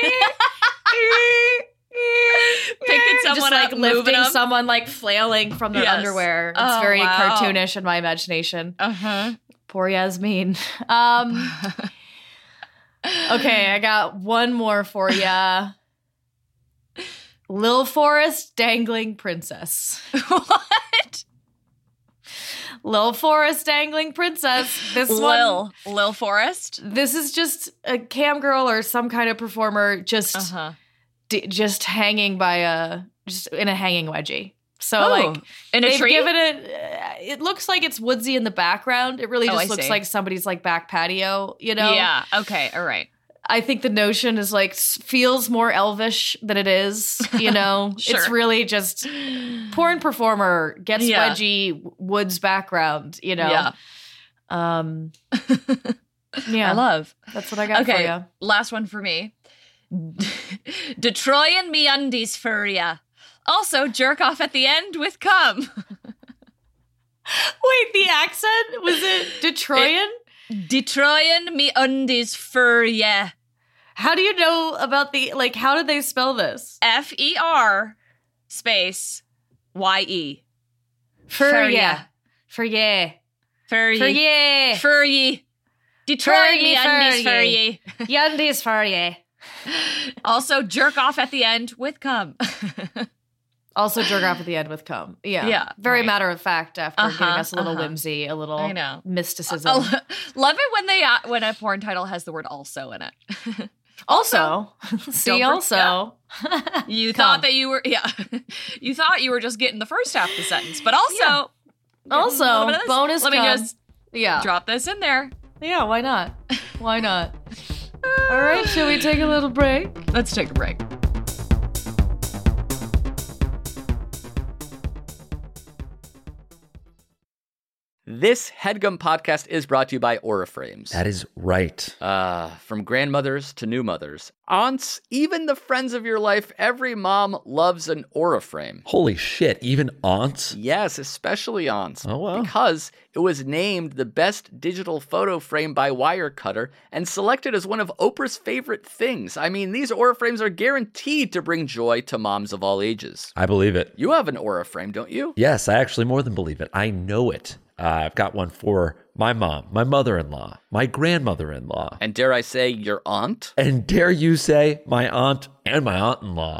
Speaker 4: Picking someone
Speaker 3: just like
Speaker 4: up,
Speaker 3: lifting
Speaker 4: them.
Speaker 3: someone like flailing from their
Speaker 4: yes.
Speaker 3: underwear. It's
Speaker 4: oh,
Speaker 3: very
Speaker 4: wow.
Speaker 3: cartoonish in my imagination.
Speaker 4: Uh-huh.
Speaker 3: Poor Yasmin. Um, okay, I got one more for ya. Lil Forest dangling princess.
Speaker 4: What?
Speaker 3: Lil Forest dangling princess. This
Speaker 4: Lil.
Speaker 3: one,
Speaker 4: Lil Forest?
Speaker 3: This is just a cam girl or some kind of performer just...
Speaker 4: Uh-huh.
Speaker 3: D- just hanging by a just in a hanging wedgie. So
Speaker 4: oh,
Speaker 3: like
Speaker 4: in a
Speaker 3: they've
Speaker 4: tree?
Speaker 3: given it. Uh, it looks like it's woodsy in the background. It really
Speaker 4: Oh,
Speaker 3: just
Speaker 4: I
Speaker 3: looks
Speaker 4: see.
Speaker 3: like somebody's like back patio. You know?
Speaker 4: Yeah. Okay. All right.
Speaker 3: I think the notion is like s- feels more elvish than it is. You know,
Speaker 4: Sure.
Speaker 3: It's really just porn performer gets
Speaker 4: Yeah.
Speaker 3: wedgie woods background. You know.
Speaker 4: Yeah.
Speaker 3: Um. Yeah.
Speaker 4: I love.
Speaker 3: That's what I got
Speaker 4: Okay.
Speaker 3: for you.
Speaker 4: Last one for me. Detroyan me undies for ya. Also, jerk off at the end with cum.
Speaker 3: Wait, the accent? Was it Detroyan?
Speaker 4: Detroyan me undies for ya.
Speaker 3: How do you know about the, like, how did they spell this?
Speaker 4: F E R space Y E.
Speaker 3: For ya. For ya.
Speaker 4: For
Speaker 3: For
Speaker 4: ye.
Speaker 3: ya.
Speaker 4: For ye. Detroyan me
Speaker 3: For
Speaker 4: undies for
Speaker 3: ye.
Speaker 4: ye.
Speaker 3: Yundies for ya.
Speaker 4: Also, jerk off at the end with cum.
Speaker 3: Also jerk off at the end with cum. Yeah.
Speaker 4: Yeah,
Speaker 3: Very
Speaker 4: right.
Speaker 3: matter of fact after
Speaker 4: Uh-huh,
Speaker 3: giving us a little
Speaker 4: uh-huh.
Speaker 3: whimsy, a little
Speaker 4: I know.
Speaker 3: mysticism.
Speaker 4: Oh, love it when they uh, when a porn title has the word also in it.
Speaker 3: Also, see,
Speaker 4: Don't
Speaker 3: also,
Speaker 4: You
Speaker 3: Cum.
Speaker 4: thought that you were, yeah, you thought you were just getting the first half of the sentence, but also,
Speaker 3: Yeah.
Speaker 4: a little
Speaker 3: also,
Speaker 4: bit of this.
Speaker 3: bonus
Speaker 4: Let me
Speaker 3: cum.
Speaker 4: just
Speaker 3: Yeah.
Speaker 4: drop this in there.
Speaker 3: Yeah, why not? Why not? All right, shall we take a little break?
Speaker 4: Let's take a break.
Speaker 5: This HeadGum podcast is brought to you by Auraframes.
Speaker 6: That is right.
Speaker 5: Uh, from grandmothers to new mothers, aunts, even the friends of your life, every mom loves an Auraframe.
Speaker 6: Holy shit, even aunts?
Speaker 5: Yes, especially aunts.
Speaker 6: Oh, wow.
Speaker 5: Because it was named the best digital photo frame by Wirecutter and selected as one of Oprah's favorite things. I mean, these Auraframes are guaranteed to bring joy to moms of all ages.
Speaker 6: I believe it.
Speaker 5: You have an Auraframe, don't you?
Speaker 6: Yes, I actually more than believe it. I know it. Uh, I've got one for my mom, my mother-in-law, my grandmother-in-law,
Speaker 5: And dare I say, your aunt?
Speaker 6: and dare you say, my aunt and my aunt-in-law.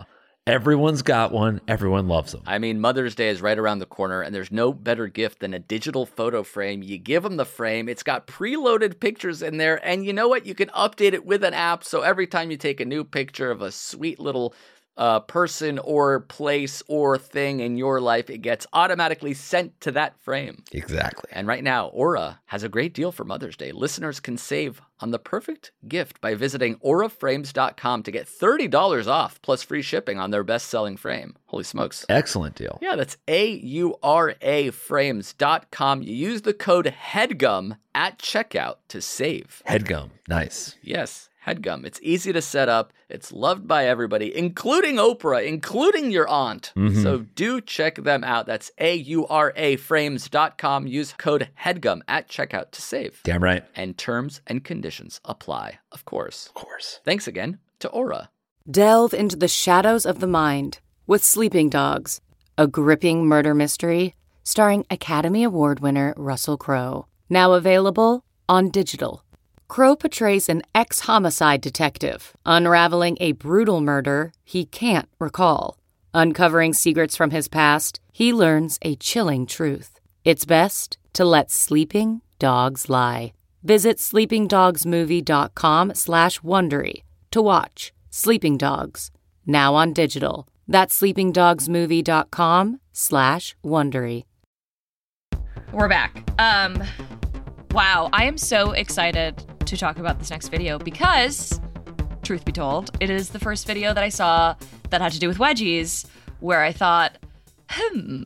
Speaker 6: Everyone's got one. Everyone loves them.
Speaker 5: I mean, Mother's Day is right around the corner, and there's no better gift than a digital photo frame. You give them the frame. It's got preloaded pictures in there, and you know what? You can update it with an app, so every time you take a new picture of a sweet little uh, person or place or thing in your life, it gets automatically sent to that frame.
Speaker 6: Exactly.
Speaker 5: And right now, Aura has a great deal for Mother's Day. Listeners can save on the perfect gift by visiting aura frames dot com to get thirty dollars off plus free shipping on their best-selling frame. Holy smokes.
Speaker 6: Excellent deal.
Speaker 5: Yeah, that's A U R A frames dot com. You use the code HEADGUM at checkout to save.
Speaker 6: Headgum. Nice.
Speaker 5: Yes, HEADGUM. It's easy to set up. It's loved by everybody, including Oprah, including your aunt.
Speaker 6: Mm-hmm.
Speaker 5: So do check them out. That's A U R A frames dot com. Use code HEADGUM at checkout to save.
Speaker 6: Damn right.
Speaker 5: And terms and conditions apply, of course.
Speaker 6: Of course.
Speaker 5: Thanks again to Aura.
Speaker 7: Delve into the shadows of the mind with Sleeping Dogs, a gripping murder mystery starring Academy Award winner Russell Crowe. Now available on digital. Crowe portrays an ex-homicide detective unraveling a brutal murder he can't recall. Uncovering secrets from his past, he learns a chilling truth. It's best to let sleeping dogs lie. Visit sleepingdogsmovie.com slash Wondery to watch Sleeping Dogs, now on digital. That's sleepingdogsmovie.com slash Wondery.
Speaker 4: We're back. Um, wow, I am so excited to talk about this next video because, truth be told, it is the first video that I saw that had to do with wedgies, where I thought, hmm,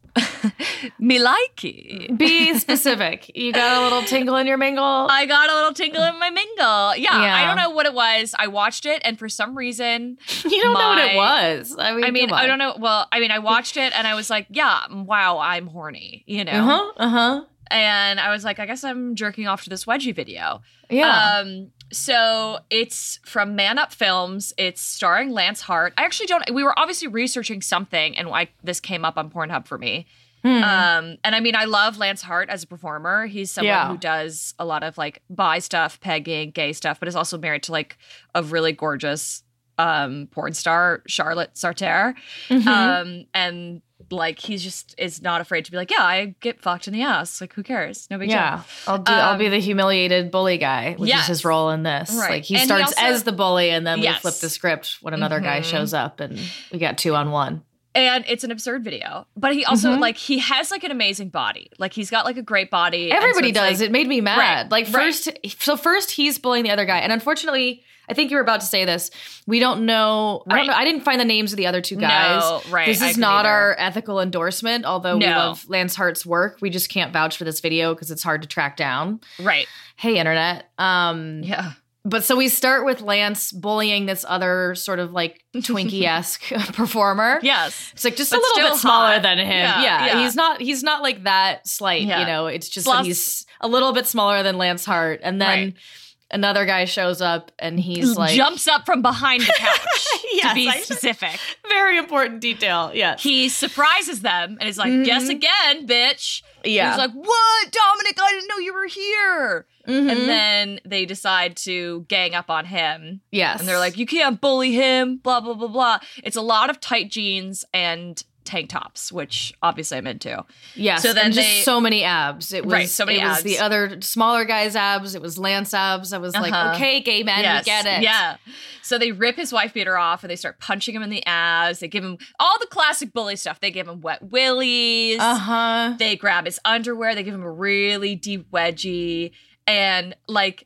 Speaker 4: me likey.
Speaker 3: Be specific. You got a little tingle in your mingle?
Speaker 4: I got a little tingle in my mingle. Yeah,
Speaker 3: Yeah.
Speaker 4: I don't know what it was. I watched it, and for some reason,
Speaker 3: You don't know what
Speaker 4: my-
Speaker 3: it was. I mean,
Speaker 4: I mean,
Speaker 3: come on.
Speaker 4: I don't know. Well, I mean, I watched it, and I was like, yeah, wow, I'm horny, you know?
Speaker 3: Uh-huh, uh-huh.
Speaker 4: And I was like, I guess I'm jerking off to this wedgie video.
Speaker 3: Yeah.
Speaker 4: Um, so it's from Man Up Films. It's starring Lance Hart. I actually don't, we were obviously researching something and I, this came up on Pornhub for me.
Speaker 3: Hmm.
Speaker 4: Um, and I mean, I love Lance Hart as a performer. He's someone
Speaker 3: Yeah.
Speaker 4: who does a lot of like bi stuff, pegging, gay stuff, but is also married to like a really gorgeous um, porn star, Charlotte Sarter.
Speaker 3: Mhm.
Speaker 4: Um, and like, he's just is not afraid to be like, yeah, I get fucked in the ass. Like, who cares? No big
Speaker 3: Yeah,
Speaker 4: deal.
Speaker 3: I'll do. I'll
Speaker 4: Um,
Speaker 3: be the humiliated bully guy, which
Speaker 4: yes.
Speaker 3: is his role in this.
Speaker 4: Right.
Speaker 3: Like he
Speaker 4: And he
Speaker 3: starts
Speaker 4: also-
Speaker 3: as the bully, and then
Speaker 4: Yes.
Speaker 3: we flip the script when another guy
Speaker 4: Mhm.
Speaker 3: shows up, and we got two on one.
Speaker 4: And it's an absurd video. But he also,
Speaker 3: Mhm.
Speaker 4: like, he has, like, an amazing body. Like, he's got, like, a great body. and so
Speaker 3: Everybody
Speaker 4: it's,
Speaker 3: does.
Speaker 4: like-
Speaker 3: It made me mad.
Speaker 4: Right,
Speaker 3: Like
Speaker 4: right.
Speaker 3: first, so first he's bullying the other guy, and unfortunately, I think you were about to say this. We don't know. I
Speaker 4: Right.
Speaker 3: don't know. I didn't find the names of the other two guys.
Speaker 4: No, right,
Speaker 3: This
Speaker 4: I
Speaker 3: is
Speaker 4: couldn't
Speaker 3: not
Speaker 4: either.
Speaker 3: our ethical endorsement. Although we
Speaker 4: No.
Speaker 3: love Lance Hart's work, we just can't vouch for this video because it's hard to track down.
Speaker 4: Right.
Speaker 3: Hey, internet. Um,
Speaker 4: Yeah.
Speaker 3: But so we start with Lance bullying this other sort of like Twinkie-esque performer.
Speaker 4: Yes.
Speaker 3: It's like just
Speaker 4: But
Speaker 3: a little
Speaker 4: still
Speaker 3: bit smaller
Speaker 4: hot.
Speaker 3: than him.
Speaker 4: Yeah,
Speaker 3: Yeah,
Speaker 4: yeah.
Speaker 3: He's not he's not like that slight,
Speaker 4: Yeah.
Speaker 3: you know. It's just
Speaker 4: Plus-
Speaker 3: that he's a little bit smaller than Lance Hart. And then
Speaker 4: Right.
Speaker 3: another guy shows up and he's like
Speaker 4: Jumps up from behind the couch,
Speaker 3: Yes,
Speaker 4: to be
Speaker 3: I-
Speaker 4: specific.
Speaker 3: very important detail. Yes.
Speaker 4: He surprises them and is like,
Speaker 3: Mhm.
Speaker 4: guess again, bitch.
Speaker 3: Yeah.
Speaker 4: He's like, what? Dominic, I didn't know you were here.
Speaker 3: Mhm.
Speaker 4: And then they decide to gang up on him.
Speaker 3: Yes.
Speaker 4: And they're like, you can't bully him, blah, blah, blah, blah. It's a lot of tight jeans and tank tops, which obviously I'm into.
Speaker 3: Yes,
Speaker 4: So then
Speaker 3: and just
Speaker 4: they-
Speaker 3: so many abs. It was
Speaker 4: Right, so many
Speaker 3: it was
Speaker 4: abs.
Speaker 3: the other smaller guy's abs. It was Lance abs. I was like,
Speaker 4: Uh-huh.
Speaker 3: okay, gay men,
Speaker 4: Yes,
Speaker 3: we get it.
Speaker 4: Yeah. So they rip his wife beater off and they start punching him in the abs. They give him all the classic bully stuff. They give him wet willies.
Speaker 3: Uh huh.
Speaker 4: They grab his underwear. They give him a really deep wedgie. And like,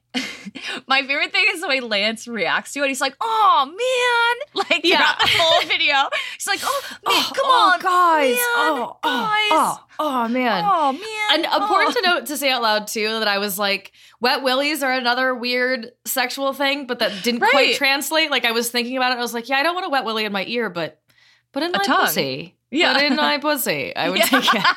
Speaker 4: my favorite thing is the way Lance reacts to it. He's like, "Oh man!" Like
Speaker 3: Yeah.
Speaker 4: throughout the whole video, he's like, "Oh man,
Speaker 3: Oh,
Speaker 4: come
Speaker 3: oh,
Speaker 4: on,
Speaker 3: guys.
Speaker 4: man,
Speaker 3: oh,
Speaker 4: guys,
Speaker 3: oh, oh, oh, man.
Speaker 4: oh man."
Speaker 3: And important
Speaker 4: oh.
Speaker 3: to note to say out loud too that I was like, wet willies are another weird sexual thing, but that didn't
Speaker 4: Right.
Speaker 3: quite translate. Like I was thinking about it, I was like, yeah, I don't want a wet willy in my ear, but but in
Speaker 4: A
Speaker 3: my
Speaker 4: tongue.
Speaker 3: pussy,
Speaker 4: Yeah.
Speaker 3: but in my pussy, I would
Speaker 4: Yeah.
Speaker 3: take it.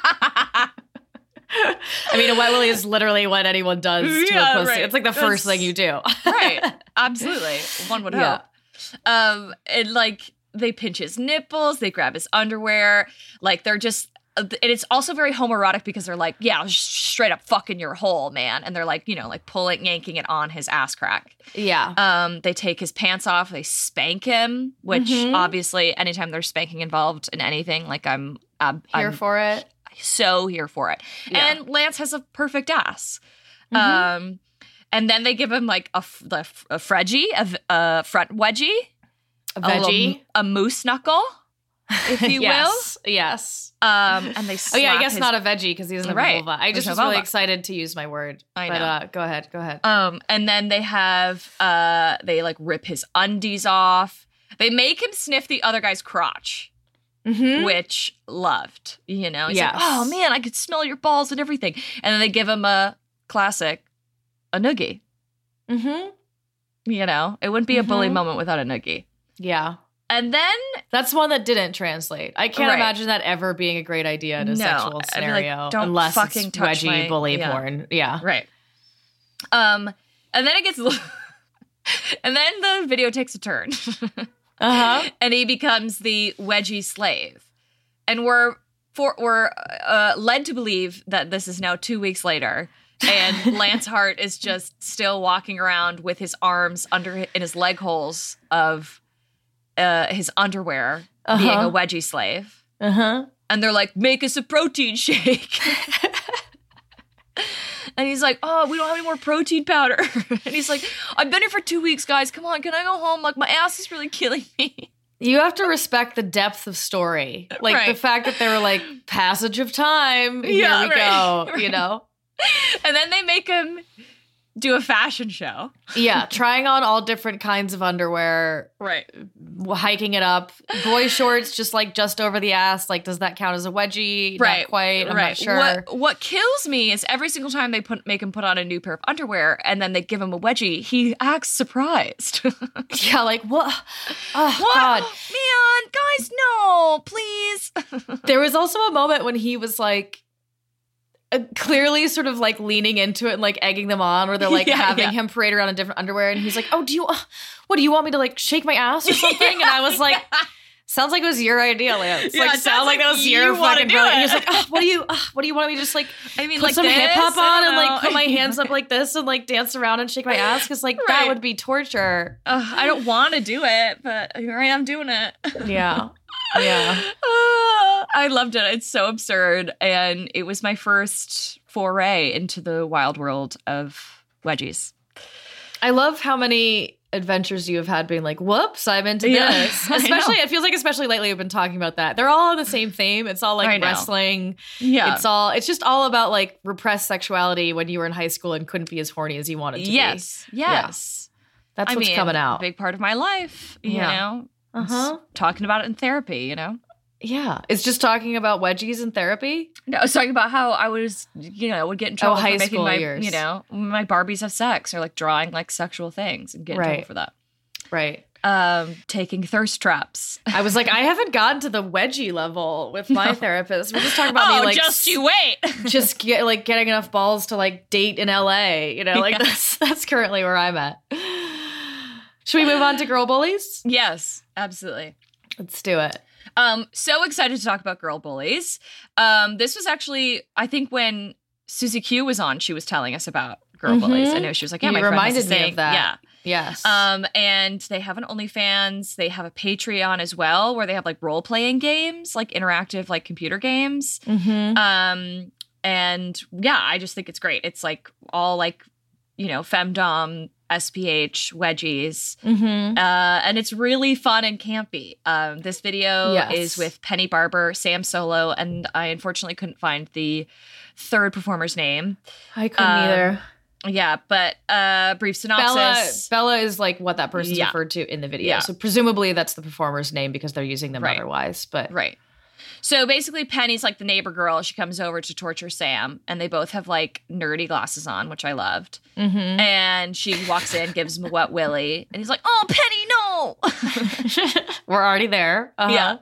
Speaker 3: I mean, a wet willy is literally what anyone does to
Speaker 4: Yeah,
Speaker 3: a pussy.
Speaker 4: right.
Speaker 3: It's like the first
Speaker 4: That's-
Speaker 3: thing you do.
Speaker 4: Right, absolutely. One would
Speaker 3: Yeah.
Speaker 4: hope. Um, and like they pinch his nipples, they grab his underwear, like they're just and it's also very homoerotic because they're like, yeah, straight up fucking your hole, man. And they're like, you know, like pulling, yanking it on his ass crack.
Speaker 3: Yeah.
Speaker 4: Um, they take his pants off. They spank him, which
Speaker 3: Mhm.
Speaker 4: obviously anytime there's spanking involved in anything, like I'm, I'm
Speaker 3: Here
Speaker 4: I'm
Speaker 3: for it.
Speaker 4: so here for it.
Speaker 3: Yeah.
Speaker 4: And Lance has a perfect ass.
Speaker 3: Mhm.
Speaker 4: Um, and then they give him like a, f- the f- a fredgie, a, v- a front wedgie,
Speaker 3: A
Speaker 4: little
Speaker 3: veggie.
Speaker 4: m- a moose knuckle, if you
Speaker 3: yes. Yes.
Speaker 4: will. Um, and they
Speaker 3: Oh yeah, I
Speaker 4: slap
Speaker 3: guess
Speaker 4: his-
Speaker 3: not a veggie because he doesn't have
Speaker 4: Right.
Speaker 3: a vulva. I
Speaker 4: There's
Speaker 3: just
Speaker 4: no
Speaker 3: was really
Speaker 4: vulva.
Speaker 3: excited to use my word.
Speaker 4: I
Speaker 3: but
Speaker 4: know.
Speaker 3: uh, go ahead. Go ahead.
Speaker 4: Um, and then they have uh, they like rip his undies off. They make him sniff the other guy's crotch,
Speaker 3: Mm-hmm.
Speaker 4: which loved. You know, he's
Speaker 3: Yes.
Speaker 4: like, oh man, I could smell your balls and everything. And then they give him a classic, a noogie.
Speaker 3: Mm-hmm.
Speaker 4: You know, it wouldn't be a bully
Speaker 3: Mhm.
Speaker 4: moment without a noogie.
Speaker 3: Yeah.
Speaker 4: And then
Speaker 3: That's one that didn't translate. I can't
Speaker 4: Right.
Speaker 3: imagine that ever being a great idea in a
Speaker 4: No,
Speaker 3: sexual
Speaker 4: I'd be like,
Speaker 3: scenario,
Speaker 4: don't
Speaker 3: unless
Speaker 4: fucking
Speaker 3: it's
Speaker 4: touch
Speaker 3: wedgie
Speaker 4: my-
Speaker 3: bully
Speaker 4: yeah.
Speaker 3: porn. Yeah.
Speaker 4: right, um, and then it gets, and then the video takes a turn.
Speaker 3: Uh huh.
Speaker 4: And he becomes the wedgie slave. And we're for we're uh, led to believe that this is now two weeks later, and Lance Hart is just still walking around with his arms under hi- in his leg holes of uh, his underwear, being
Speaker 3: Uh-huh.
Speaker 4: a wedgie slave.
Speaker 3: Uh huh.
Speaker 4: And they're like, "Make us a protein shake." And he's like, oh, we don't have any more protein powder. And he's like, I've been here for two weeks, guys. Come on, can I go home? Like, my ass is really killing me.
Speaker 3: You have to respect the depth of story, like
Speaker 4: Right.
Speaker 3: the fact that they were like passage of time. Here
Speaker 4: Yeah,
Speaker 3: we
Speaker 4: right,
Speaker 3: go.
Speaker 4: right.
Speaker 3: You know.
Speaker 4: And then they make him do a fashion show.
Speaker 3: Yeah, trying on all different kinds of underwear,
Speaker 4: Right.
Speaker 3: hiking it up. Boy shorts, just like just over the ass. Like, does that count as a wedgie?
Speaker 4: Right.
Speaker 3: Not quite. I'm
Speaker 4: right.
Speaker 3: not sure.
Speaker 4: What, what kills me is every single time they put make him put on a new pair of underwear and then they give him a wedgie, he acts surprised.
Speaker 3: Yeah, like what? Oh
Speaker 4: What?
Speaker 3: God.
Speaker 4: Man, guys, no, please.
Speaker 3: There was also a moment when he was like uh, clearly sort of like leaning into it and like egging them on, where they're like
Speaker 4: Yeah,
Speaker 3: having
Speaker 4: yeah.
Speaker 3: him parade around in different underwear, and he's like, "Oh, do you? Uh, what do you want me to like shake my ass or something?" And I was like, "Sounds like it was your idea, Lance.
Speaker 4: Yeah,
Speaker 3: like,
Speaker 4: it
Speaker 3: sounds
Speaker 4: sounds
Speaker 3: like that
Speaker 4: like
Speaker 3: was
Speaker 4: you
Speaker 3: your
Speaker 4: wanna
Speaker 3: fucking."
Speaker 4: do
Speaker 3: Brilliant.
Speaker 4: it.
Speaker 3: He was like, oh, "What do you? Uh, what do you want me to just like?"
Speaker 4: I mean,
Speaker 3: Put
Speaker 4: like
Speaker 3: some
Speaker 4: this?
Speaker 3: hip hop
Speaker 4: I
Speaker 3: on
Speaker 4: don't
Speaker 3: and like
Speaker 4: know.
Speaker 3: put my hands up like this and like dance around and shake my ass, because like that
Speaker 4: Right.
Speaker 3: would be torture.
Speaker 4: Ugh, I don't want to do it, but here I am doing it.
Speaker 3: Yeah, yeah.
Speaker 4: Ah, I loved it. It's so absurd. And it was my first foray into the wild world of wedgies.
Speaker 3: I love how many adventures you have had being like, whoops, I'm into
Speaker 4: Yeah,
Speaker 3: this.
Speaker 4: I
Speaker 3: Especially,
Speaker 4: know.
Speaker 3: it feels like especially lately we've been talking about that. They're all on the same theme. It's all
Speaker 4: I
Speaker 3: like
Speaker 4: know.
Speaker 3: wrestling.
Speaker 4: Yeah.
Speaker 3: It's all, it's just all about like repressed sexuality when you were in high school and couldn't be as horny as you wanted to
Speaker 4: yes.
Speaker 3: be.
Speaker 4: Yes.
Speaker 3: That's
Speaker 4: I
Speaker 3: what's
Speaker 4: mean,
Speaker 3: coming
Speaker 4: a
Speaker 3: out.
Speaker 4: big part of my life, you
Speaker 3: Yeah.
Speaker 4: know?
Speaker 3: Uh-huh.
Speaker 4: It's talking about it in therapy, you know?
Speaker 3: Yeah. It's just talking about wedgies in therapy.
Speaker 4: No, I was talking about how I was, you know, would get in trouble
Speaker 3: Oh, high
Speaker 4: for making
Speaker 3: school
Speaker 4: my,
Speaker 3: years.
Speaker 4: you know, my Barbies have sex or like drawing like sexual things and get in trouble
Speaker 3: Right.
Speaker 4: for that.
Speaker 3: Right.
Speaker 4: Um, taking thirst traps.
Speaker 3: I was like, I haven't gotten to the wedgie level with my therapist. We're just talking about
Speaker 4: oh,
Speaker 3: me like
Speaker 4: just you wait.
Speaker 3: just get like getting enough balls to like date in L A. You know, like
Speaker 4: Yeah.
Speaker 3: that's that's currently where I'm at. Should we move on to girl bullies?
Speaker 4: Yes, absolutely.
Speaker 3: Let's do it.
Speaker 4: Um, so excited to talk about girl bullies. Um, this was actually, I think, when Susie Q was on, she was telling us about girl
Speaker 3: Mhm.
Speaker 4: bullies. I know she was like, "Yeah,
Speaker 3: You
Speaker 4: my friend has
Speaker 3: reminded
Speaker 4: this
Speaker 3: me
Speaker 4: thing."
Speaker 3: of that.
Speaker 4: Yeah.
Speaker 3: Yes.
Speaker 4: Um, and they have an OnlyFans. They have a Patreon as well, where they have like role playing games, like interactive, like computer games.
Speaker 3: mm-hmm.
Speaker 4: Um, and yeah, I just think it's great. It's like all like, you know, femdom, S P H, wedgies.
Speaker 3: Mm-hmm.
Speaker 4: Uh, and it's really fun and campy. Um, this video
Speaker 3: Yes.
Speaker 4: is with Penny Barber, Sam Solo, and I unfortunately couldn't find the third performer's name.
Speaker 3: I couldn't
Speaker 4: um,
Speaker 3: either.
Speaker 4: Yeah, but uh, brief
Speaker 3: Bella
Speaker 4: synopsis.
Speaker 3: Bella is like what that person's
Speaker 4: Yeah.
Speaker 3: referred to in the video.
Speaker 4: Yeah.
Speaker 3: So presumably that's the performer's name because they're using them
Speaker 4: Right.
Speaker 3: otherwise. But
Speaker 4: Right. So basically, Penny's like the neighbor girl. She comes over to torture Sam, and they both have like nerdy glasses on, which I loved.
Speaker 3: mm-hmm.
Speaker 4: And she walks in, gives him a wet willy, and he's like, "Oh, Penny, no!"
Speaker 3: we're already there. Uh-huh.
Speaker 4: Yeah.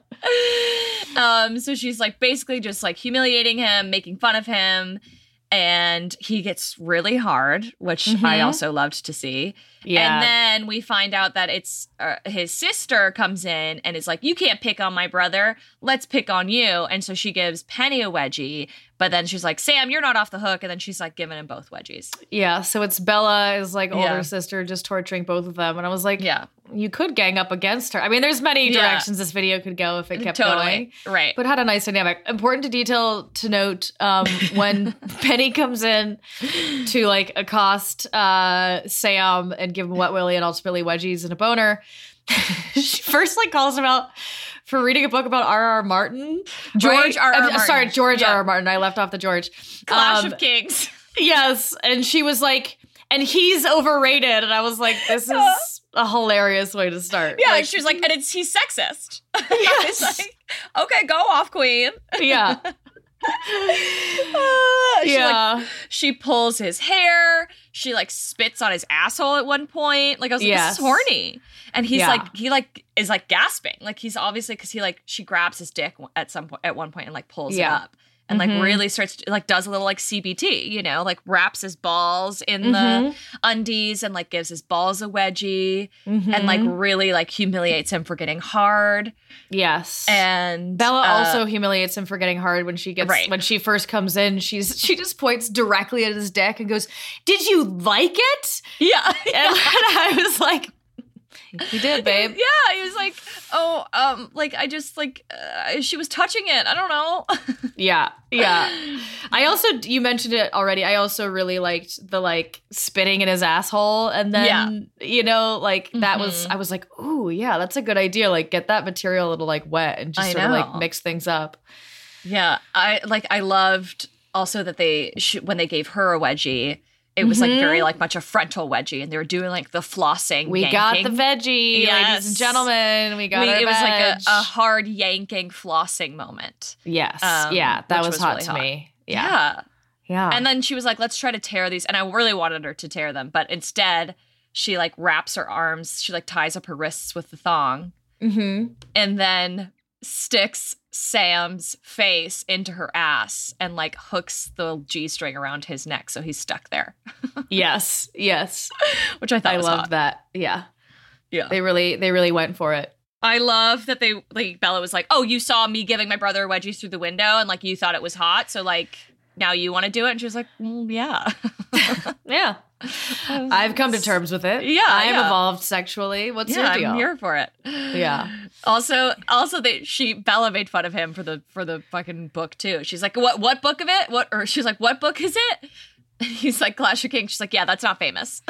Speaker 4: Um, so she's like basically just like humiliating him, making fun of him, and he gets really hard, which I
Speaker 3: Mhm.
Speaker 4: also loved to see.
Speaker 3: Yeah.
Speaker 4: And then we find out that it's uh, his sister comes in and is like, you can't pick on my brother. Let's pick on you. And so she gives Penny a wedgie. But then she's like, Sam, you're not off the hook. And then she's like giving him both wedgies.
Speaker 3: Yeah. So it's Bella is like older
Speaker 4: Yeah.
Speaker 3: sister just torturing both of them. And I was like,
Speaker 4: Yeah.
Speaker 3: you could gang up against her. I mean, there's many
Speaker 4: Yeah.
Speaker 3: directions this video could go if it kept
Speaker 4: Totally.
Speaker 3: going.
Speaker 4: Right.
Speaker 3: But had a nice dynamic. Important to detail to note um, when Penny comes in to like accost uh, Sam and give him Wet Willy and ultimately wedgies and a boner. She first like calls him out for reading a book about R R. Martin.
Speaker 4: George
Speaker 3: right?
Speaker 4: R R.
Speaker 3: I'm-
Speaker 4: Martin.
Speaker 3: Sorry, George
Speaker 4: Yeah.
Speaker 3: R R. Martin. I left off the George.
Speaker 4: Clash
Speaker 3: Um,
Speaker 4: of Kings.
Speaker 3: Yes. And she was like, and he's overrated. And I was like, this is a hilarious way to start.
Speaker 4: Yeah,
Speaker 3: Like,
Speaker 4: she was like, and it's he's sexist.
Speaker 3: Yes.
Speaker 4: It's like, okay, go off, queen.
Speaker 3: yeah.
Speaker 4: Uh, she,
Speaker 3: yeah.
Speaker 4: like, she pulls his hair. She like spits on his asshole at one point. Like I was like,
Speaker 3: Yes.
Speaker 4: this is horny. And he's
Speaker 3: Yeah.
Speaker 4: like, he like is like gasping. Like he's obviously because he like she grabs his dick at some point at one point and like pulls
Speaker 3: Yeah.
Speaker 4: it up. And like
Speaker 3: Mhm.
Speaker 4: really starts to, like does a little like C B T, you know, like wraps his balls in
Speaker 3: Mhm.
Speaker 4: the undies and like gives his balls a wedgie
Speaker 3: Mhm.
Speaker 4: and like really like humiliates him for getting hard.
Speaker 3: yes.
Speaker 4: And
Speaker 3: Bella
Speaker 4: uh,
Speaker 3: also humiliates him for getting hard when she gets
Speaker 4: Right.
Speaker 3: when she first comes in. She's she just points directly at his dick and goes, "Did you like it?"
Speaker 4: yeah.
Speaker 3: And I was like, "You did, babe."
Speaker 4: Yeah, he was like, "Oh, um, like I just like uh, she was touching it. I don't know."
Speaker 3: Yeah, yeah. I also you mentioned it already. I also really liked the like spitting in his asshole, and then you know like that was
Speaker 4: Mhm.
Speaker 3: I was like, "Ooh, yeah, that's a good idea. Like get that material a little like wet and just
Speaker 4: I
Speaker 3: sort of like
Speaker 4: know.
Speaker 3: mix things up."
Speaker 4: Yeah, I like I loved also that they sh- when they gave her a wedgie, it was like
Speaker 3: Mhm.
Speaker 4: very like much a frontal wedgie, and they were doing like the flossing.
Speaker 3: We got
Speaker 4: yanking.
Speaker 3: the veggie,
Speaker 4: Yes.
Speaker 3: ladies and gentlemen. We got
Speaker 4: We-
Speaker 3: our
Speaker 4: it was like a,
Speaker 3: veg.
Speaker 4: a hard yanking flossing moment.
Speaker 3: yes,
Speaker 4: um,
Speaker 3: yeah, that
Speaker 4: which
Speaker 3: was,
Speaker 4: was
Speaker 3: hot
Speaker 4: really
Speaker 3: to
Speaker 4: hot.
Speaker 3: me. Yeah,
Speaker 4: yeah.
Speaker 3: yeah.
Speaker 4: And then she was like, let's try to tear these. And I really wanted her to tear them. But instead, she like wraps her arms. She like ties up her wrists with the thong
Speaker 3: mm-hmm.
Speaker 4: and then sticks Sam's face into her ass and like hooks the G-string around his neck. So he's stuck there,
Speaker 3: yes, yes.
Speaker 4: which I thought
Speaker 3: I
Speaker 4: was
Speaker 3: loved
Speaker 4: hot.
Speaker 3: that. Yeah,
Speaker 4: Yeah.
Speaker 3: they really, they really went for it.
Speaker 4: I love that they, like, Bella was like, oh, you saw me giving my brother wedgies through the window and like you thought it was hot. So like now you want to do it. And she was like, mm, yeah.
Speaker 3: Yeah, I've come to terms with it.
Speaker 4: Yeah,
Speaker 3: I am
Speaker 4: yeah.
Speaker 3: evolved sexually. What's
Speaker 4: yeah,
Speaker 3: your deal?
Speaker 4: I'm here for it.
Speaker 3: Yeah.
Speaker 4: Also, also they she Bella made fun of him for the for the fucking book too. She's like, what what book of it? What or she's like, what book is it? And he's like, Clash of Kings. She's like, yeah, that's not famous.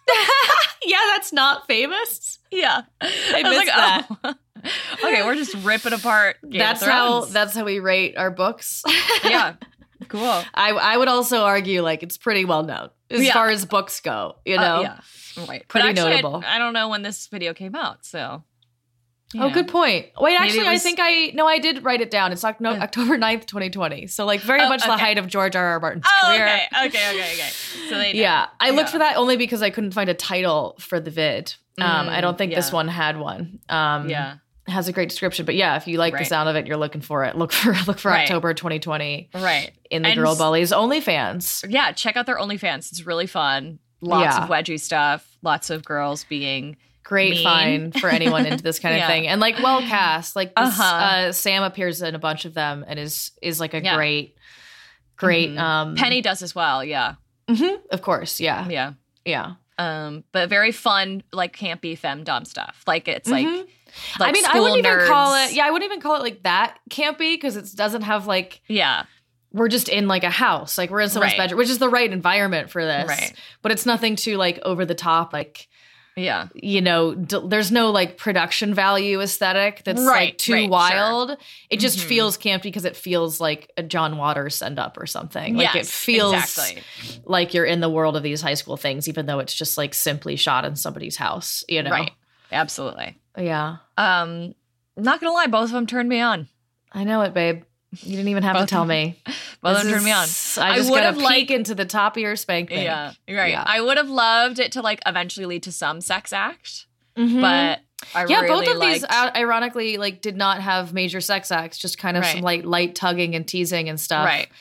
Speaker 3: Yeah, that's not famous.
Speaker 4: Yeah,
Speaker 3: I
Speaker 4: was
Speaker 3: missed that.
Speaker 4: oh. Okay, we're just ripping apart. Game
Speaker 3: That's
Speaker 4: of
Speaker 3: how
Speaker 4: Thrones.
Speaker 3: that's how we rate our books.
Speaker 4: yeah, cool.
Speaker 3: I I would also argue like it's pretty well known as
Speaker 4: Yeah.
Speaker 3: far as books go. You
Speaker 4: Uh,
Speaker 3: know.
Speaker 4: yeah, right.
Speaker 3: Pretty
Speaker 4: but actually,
Speaker 3: notable.
Speaker 4: I, I don't know when this video came out, so.
Speaker 3: Oh,
Speaker 4: yeah.
Speaker 3: good point. Wait,
Speaker 4: Maybe
Speaker 3: actually,
Speaker 4: it was-
Speaker 3: I think I no, I did write it down. It's Oc- no,
Speaker 4: Uh.
Speaker 3: October ninth, twenty twenty. So like very
Speaker 4: Oh,
Speaker 3: much the
Speaker 4: okay.
Speaker 3: height of George R. R. Martin's
Speaker 4: Oh,
Speaker 3: career.
Speaker 4: okay, okay, okay, okay. So they know.
Speaker 3: Yeah, I looked
Speaker 4: Yeah.
Speaker 3: for that only because I couldn't find a title for the vid. Um, I don't think this
Speaker 4: yeah.
Speaker 3: one had one. Um,
Speaker 4: Yeah.
Speaker 3: it has a great description, but yeah, if you like
Speaker 4: Right.
Speaker 3: the sound of it, you're looking for it. Look for look for
Speaker 4: Right.
Speaker 3: October twenty twenty
Speaker 4: Right.
Speaker 3: in the
Speaker 4: And
Speaker 3: Girl
Speaker 4: s-
Speaker 3: Bullies OnlyFans.
Speaker 4: Yeah, check out their OnlyFans. It's really fun. Lots
Speaker 3: Yeah.
Speaker 4: of wedgie stuff. Lots of girls being
Speaker 3: Great
Speaker 4: mean.
Speaker 3: find for anyone into this kind of
Speaker 4: Yeah.
Speaker 3: thing, and like well cast. Like this,
Speaker 4: Uh-huh.
Speaker 3: uh, Sam appears in a bunch of them and is is like a
Speaker 4: Yeah.
Speaker 3: great, great.
Speaker 4: Mhm.
Speaker 3: Um,
Speaker 4: Penny does as well. Yeah,
Speaker 3: mhm, of course, yeah,
Speaker 4: yeah.
Speaker 3: yeah.
Speaker 4: Um, but very fun, like campy femdom stuff. Like it's like,
Speaker 3: Mhm.
Speaker 4: like
Speaker 3: I mean, I
Speaker 4: school
Speaker 3: wouldn't even call
Speaker 4: nerds.
Speaker 3: it. Yeah, I wouldn't even call it like that campy because it doesn't have like
Speaker 4: yeah,
Speaker 3: we're just in like a house, like we're in someone's
Speaker 4: Right.
Speaker 3: bedroom, which is the right environment for this.
Speaker 4: Right.
Speaker 3: But it's nothing too like over the top, like
Speaker 4: yeah.
Speaker 3: you know, d- there's no like production value aesthetic that's
Speaker 4: Right,
Speaker 3: like too
Speaker 4: right,
Speaker 3: wild. It just
Speaker 4: Mhm.
Speaker 3: feels campy because it feels like a John Waters send up or something. Like it
Speaker 4: Yes,
Speaker 3: feels
Speaker 4: exactly.
Speaker 3: like you're in the world of these high school things, even though it's just like simply shot in somebody's house. You know,
Speaker 4: Right. Absolutely.
Speaker 3: Yeah,
Speaker 4: Um, not gonna lie, both of them turned me on.
Speaker 3: I know it, babe. You didn't even have
Speaker 4: Both
Speaker 3: to tell
Speaker 4: of-
Speaker 3: me.
Speaker 4: Both of
Speaker 3: This
Speaker 4: them turned me on.
Speaker 3: is- I
Speaker 4: I
Speaker 3: just
Speaker 4: would
Speaker 3: gotta
Speaker 4: have
Speaker 3: peek
Speaker 4: liked-
Speaker 3: into the top of your spank bank.
Speaker 4: Yeah, right.
Speaker 3: Yeah.
Speaker 4: I would have loved it to like eventually lead to some sex act,
Speaker 3: Mhm.
Speaker 4: but I
Speaker 3: yeah,
Speaker 4: really
Speaker 3: both of
Speaker 4: liked,
Speaker 3: these uh, ironically like did not have major sex acts, just kind of
Speaker 4: Right.
Speaker 3: some light light tugging and teasing and stuff.
Speaker 4: right.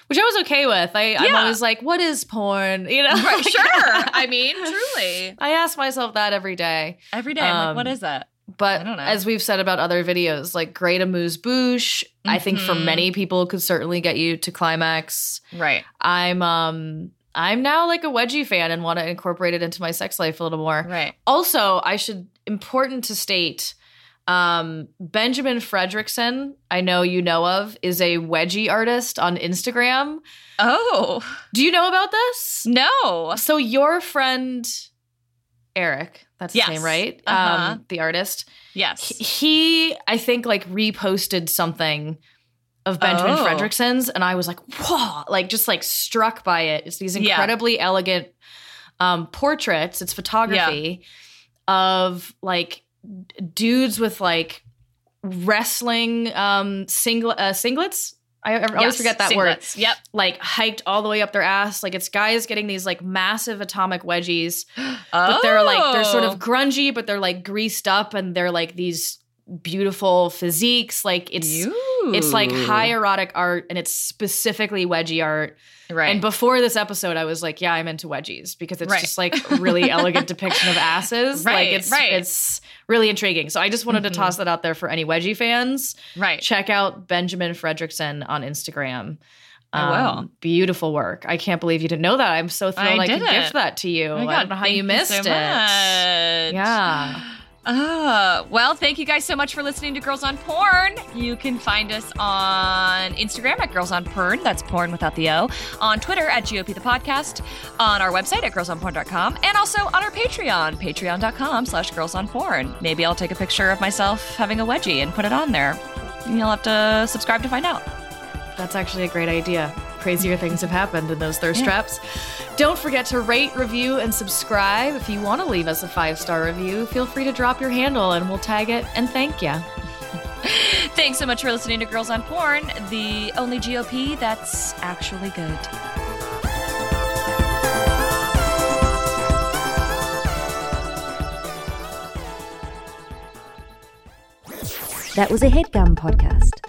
Speaker 3: which I was okay with. I, I'm
Speaker 4: Yeah.
Speaker 3: always like, what is porn? You know,
Speaker 4: Right, sure. I mean, truly.
Speaker 3: I ask myself that every day.
Speaker 4: Every day. I'm
Speaker 3: Um,
Speaker 4: like, what is that?
Speaker 3: But
Speaker 4: I don't know.
Speaker 3: as we've said about other videos, like Great Amuse Bouche, I think for
Speaker 4: Mhm.
Speaker 3: many people could certainly get you to climax.
Speaker 4: Right.
Speaker 3: I'm um I'm now like a wedgie fan and want to incorporate it into my sex life a little more.
Speaker 4: Right.
Speaker 3: Also, I should important to state, um, Benjamin Fredrickson, I know you know of, is a wedgie artist on Instagram.
Speaker 4: Oh,
Speaker 3: Do you know about this?
Speaker 4: no.
Speaker 3: So your friend Eric, that's his
Speaker 4: Yes.
Speaker 3: name, right?
Speaker 4: Uh-huh.
Speaker 3: Um, the artist.
Speaker 4: Yes.
Speaker 3: He, I think, like reposted something of Benjamin
Speaker 4: Oh.
Speaker 3: Fredrickson's, and I was like, whoa, like just like struck by it. It's these
Speaker 4: Yeah.
Speaker 3: incredibly elegant um, portraits. It's photography of like d- dudes with like wrestling um, singl- uh, singlets. I, I always
Speaker 4: Yes,
Speaker 3: forget that word.
Speaker 4: singlets. Yep.
Speaker 3: Like hiked all the way up their ass. Like it's guys getting these like massive atomic wedgies,
Speaker 4: Oh.
Speaker 3: but they're like they're sort of grungy, but they're like greased up, and they're like these beautiful physiques. Like it's it's like high erotic art, and it's specifically wedgie art.
Speaker 4: Right.
Speaker 3: And before this episode, I was like, yeah, I'm into wedgies because it's
Speaker 4: Right.
Speaker 3: just like a really elegant depiction of asses.
Speaker 4: Right,
Speaker 3: Like it's
Speaker 4: right.
Speaker 3: it's really intriguing. So I just wanted
Speaker 4: Mhm.
Speaker 3: to toss that out there for any wedgie fans.
Speaker 4: right.
Speaker 3: Check out Benjamin Fredrickson on Instagram.
Speaker 4: I will.
Speaker 3: Beautiful work. I can't believe you didn't know that. I'm so thrilled
Speaker 4: I
Speaker 3: I, could
Speaker 4: didn't.
Speaker 3: gift that to you.
Speaker 4: Oh my
Speaker 3: I
Speaker 4: God,
Speaker 3: don't know how
Speaker 4: thank
Speaker 3: you missed
Speaker 4: so
Speaker 3: it.
Speaker 4: much.
Speaker 3: Yeah.
Speaker 4: Uh, well, thank you guys so much for listening to Girls on Porn. You can find us on Instagram at Girls on Porn. That's porn without the O. On Twitter at G O P the podcast. On our website at girls on porn dot com. And also on our Patreon, patreon dot com slash girls on porn. Maybe I'll take a picture of myself having a wedgie and put it on there. You'll have to subscribe to find out.
Speaker 3: That's actually a great idea. Crazier things have happened in those thirst traps. Don't forget to rate, review, and subscribe. If you want to leave us a five-star review, feel free to drop your handle and we'll tag it and thank you.
Speaker 4: Thanks so much for listening to Girls on Porn, the only G O P that's actually good.
Speaker 1: That was a HeadGum podcast.